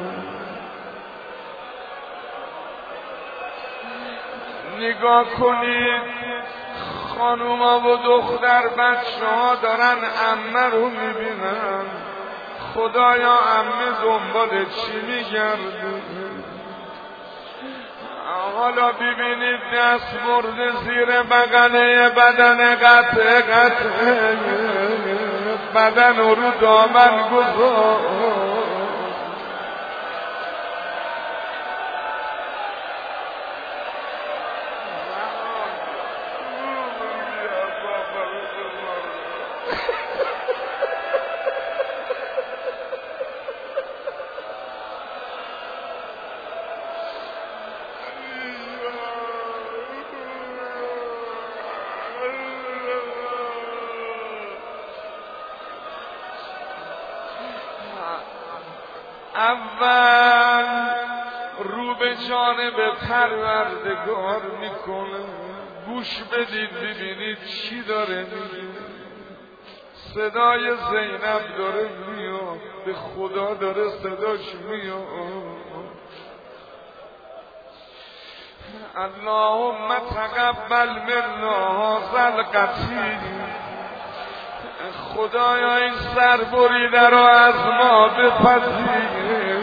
نگاه کنید خانوما و دختر بچه ها دارن عمه رو میبینن خدایا عمه دنبال چی میگرده حالا ببینید دست برده زیر بغله بدن قطعه قطعه بدن رو دامن گذار اول رو به جانب پروردگار میکنه گوش بدید ببینید چی داره میگه صدای زینب داره میاد به خدا داره صداش میاد اللهم تقبل منا هذا القتیل خدایا این سر بریده رو از ما بپذیر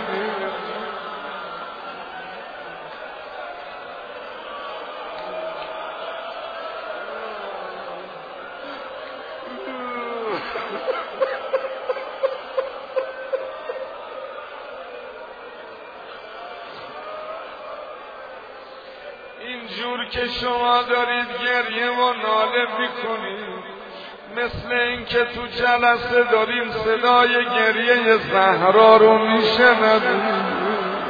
اینجور که شما دارید گریه و ناله میکنید مثل این که تو جلسه داریم صدای گریه زهرا رو میشنویم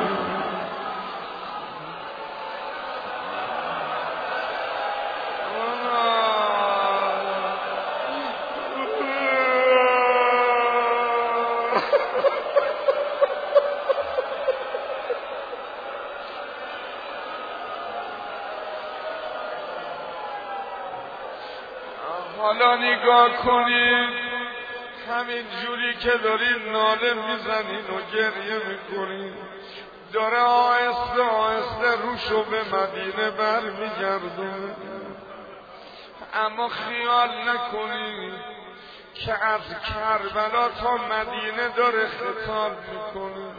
حالا نگاه کنید همین جوری که دارین ناله میزنین و گریه میکنین داره آهسته آهسته روشو به مدینه بر میگردونه اما خیال نکنید که از کربلا تا مدینه داره خطاب میکنه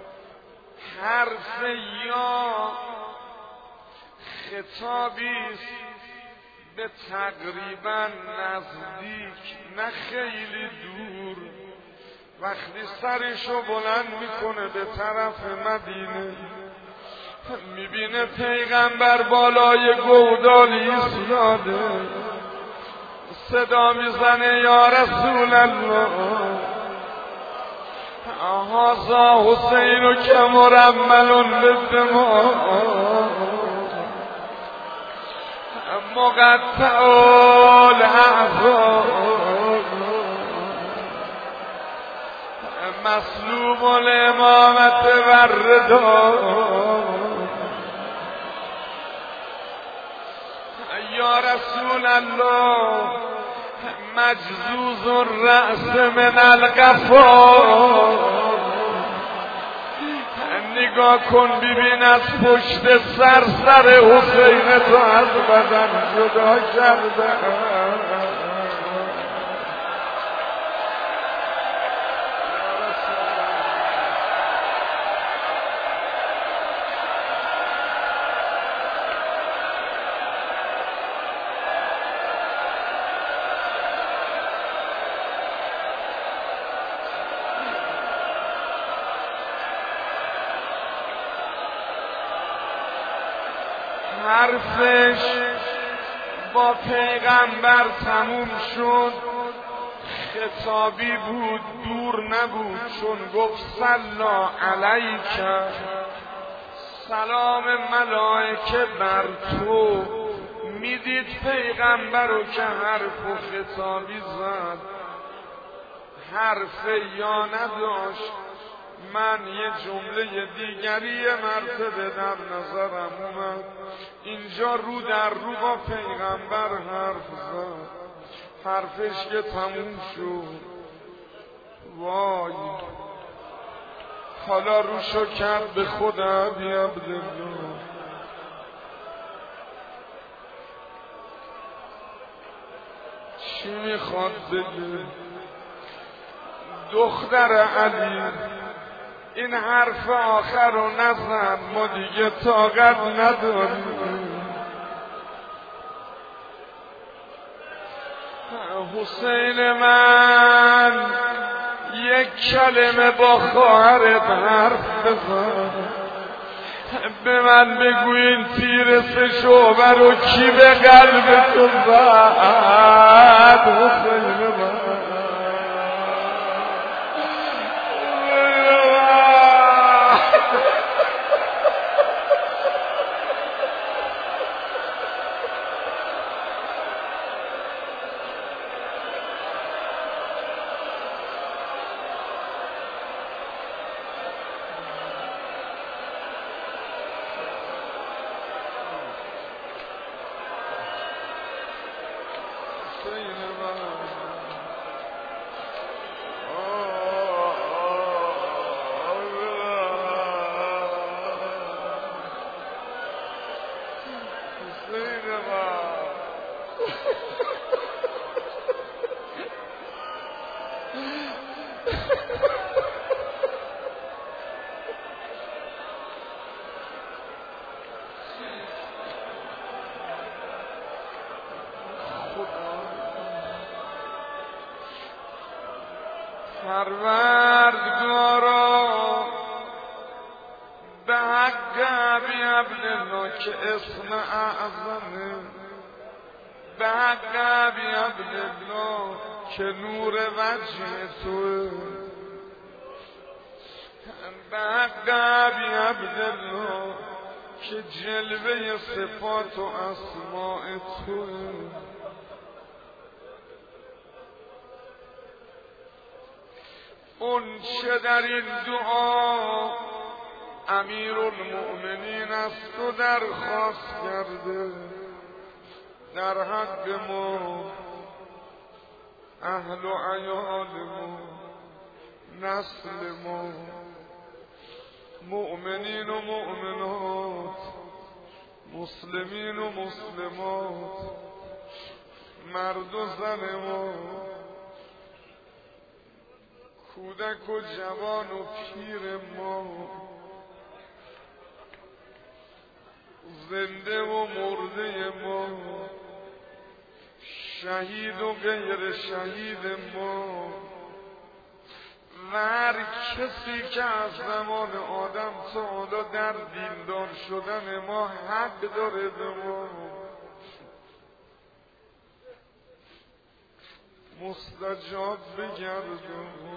حرف یا خطابیست به تقریبا نزدیک نه خیلی دور وقتی سرشو بلند میکنه به طرف مدینه میبینه پیغمبر بالای گودالی ایستاده صدا میزنه یا رسول الله هذا حسین که مرمل بالدماء مقطع الاعضاء مسلوب الامامت و الرضا یا رسول الله مجزوز الرأس من القفا نگاه کن ببین از پشت سر حسین تو از بدن جدا کرده حرفش با پیغمبر تموم شد خطابی بود دور نبود چون گفت سلا علیک سلام ملائکه بر تو میدید پیغمبر رو که حرف و خطابی زد، حرف یا نداشت. من یه جمله دیگری مرتبه در نظرم اومد، اینجا رو در رو با پیغمبر حرف زد، حرفش که تموم شد، وای حالا روشو کرد به خود ابی عبدالله. چی میخواد بگه؟ دختر علی این حرف آخر رو نزن، ما دیگه طاقت نداریم. حسین من یک کلمه با خواهرت حرف بزن، به من بگو این تیر سه شعبه رو کی به قلب تو زد؟ حسین من پروردگارا به حق ابی عبدالله که اسم اعظمه، به حق ابی عبدالله که نور وجه توه، به حق ابی عبدالله که جلوه صفات و اسماء توه، اون چه در این دعا امیرالمؤمنین از تو درخواست کرده در حق ما، اهل و عیال ما، نسل ما، مؤمنین و مؤمنات، مسلمین و مسلمات، مرد و زن ما، کودک و جوان و پیر ما، زنده و مرده ما، شهید و غیر شهید ما، و هر کسی که از زمان آدم تا حالا در دیندار شدن ما حق داره به ما مستجاب بگردون.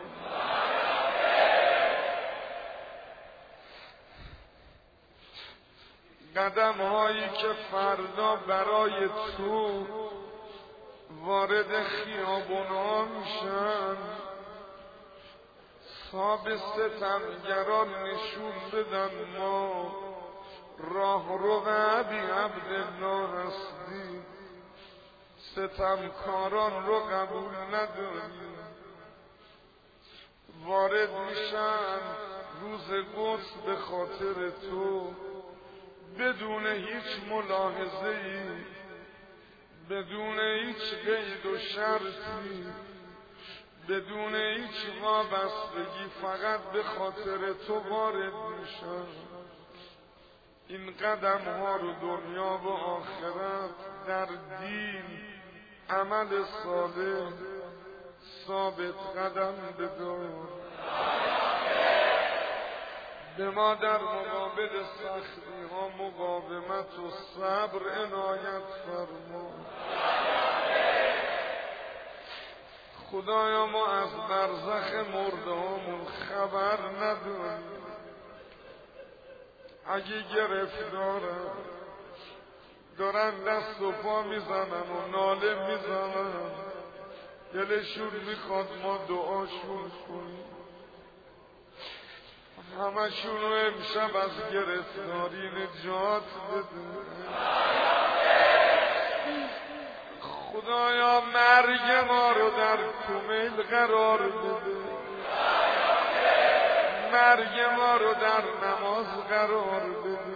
قدم هایی که فردا برای تو وارد خیابون ها میشن، صاحب ستمگران نشون بدن ما راه رو ابی عبدالله هستی، ستمکاران رو قبول نداری. وارد میشن روز قدس به خاطر تو، بدون هیچ ملاحظه‌ای، بدون هیچ قید و شرطی، بدون هیچ وابستگی، فقط به خاطر تو وارد میشن. این قدم ها رو دنیا و آخرت در دین، عمل صالح ثابت قدم بدار. به ما در مقابل سختی ها مقاومت و صبر عنایت فرما. خدایا ما از برزخ مرده هامون خبر نداریم، اگه گرفتارم دارن دست و پا میزنن و ناله میزنن، دلشون میخواد ما دعاشون کنیم. همشون رو امشب از گرفتاری نجات بده. خدایا مرگ ما رو در کمیل قرار بده، مرگ ما رو در نماز قرار بده،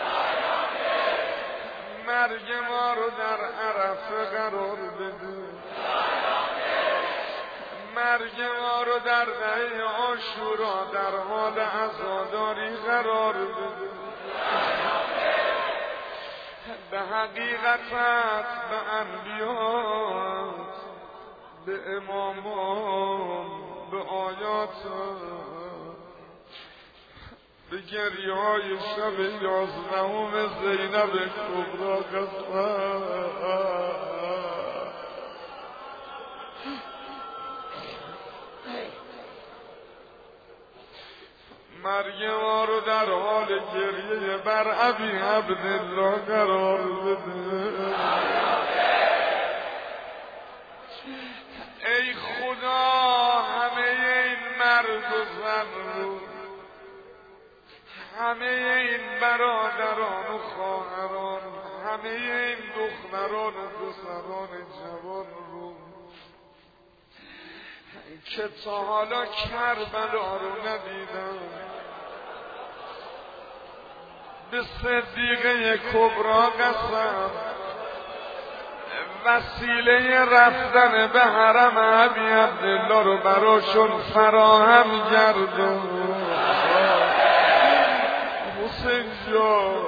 مرگ ما رو در عرفه قرار بده، مرگ ما رو در دهه عاشورا در حال عزاداری قرار بده. به حقیقتت، به انبیات، به امامان، به آیاتت، به گریه های شب 11 زینب کبرا قسم. مرگ ما رو در حال گریه بر ابی عبدالله قرار بده. ای خدا همه این مرد و زن رو، همه این برادران و خواهران، همه این دختران و پسران جوان رو که تا حالا کربلا رو ندیدن، به صدیقه کبرا قسم، وسیله رفتن به حرم ابی عبدالله رو براشون فراهم گردون. حسین جان،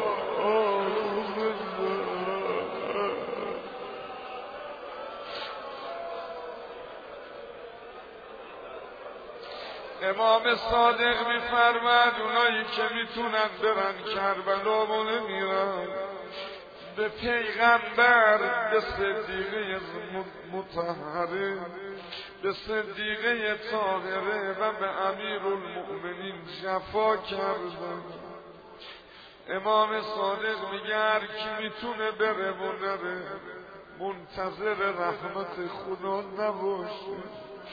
امام صادق میفرماد اونایی که میتونن برن کربلا و نمیرن، به پیغمبر، به صدیقه مطهره، به صدیقه طاهره و به امیرالمؤمنین جفا کردن. امام صادق میگه هر کی میتونه بره و نره، منتظر رحمت خدا نباشه.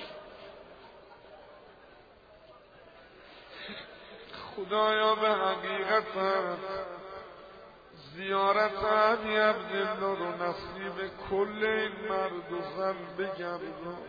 خدایا به حقیقت زیارت ابی عبدالله رو نصیب کل این مرد و زن بگردان.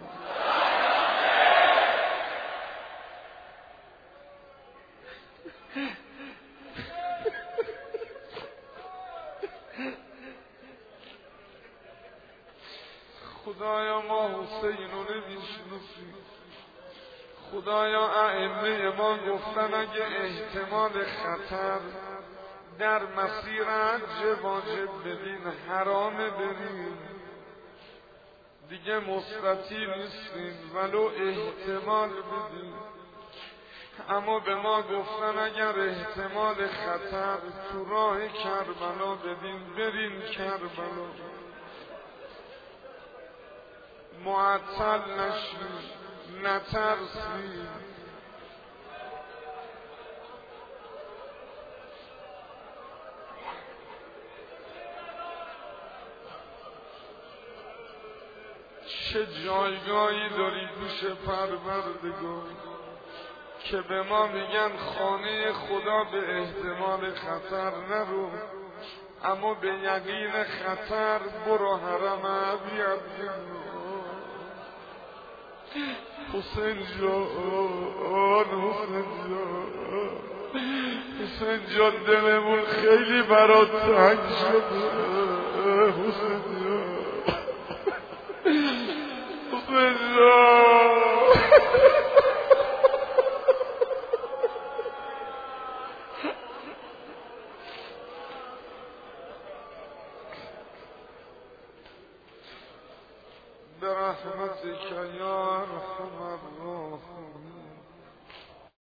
خدایا ما حسین رو نمیشناسیم. خدایا ائمه ما گفتن اگه احتمال خطر در مسیر حج واجب بدین حرام بریم، دیگه مستطیع نیستین ولو احتمال بدین. اما به ما گفتن اگر احتمال خطر تو راه کربلا بدین برین کربلا، معطل نشین، نترسین. چه جایگاهی داری پیش پروردگار که به ما میگن خانه خدا به احتمال خطر نرو، اما به یقین خطر برو حرم ابی عبدالله. حسین جان، حسین جان، حسین جان دلمون خیلی برات تنگ شده. حسین جان، حسین جان، برحمتك یا ارحم الراحمین.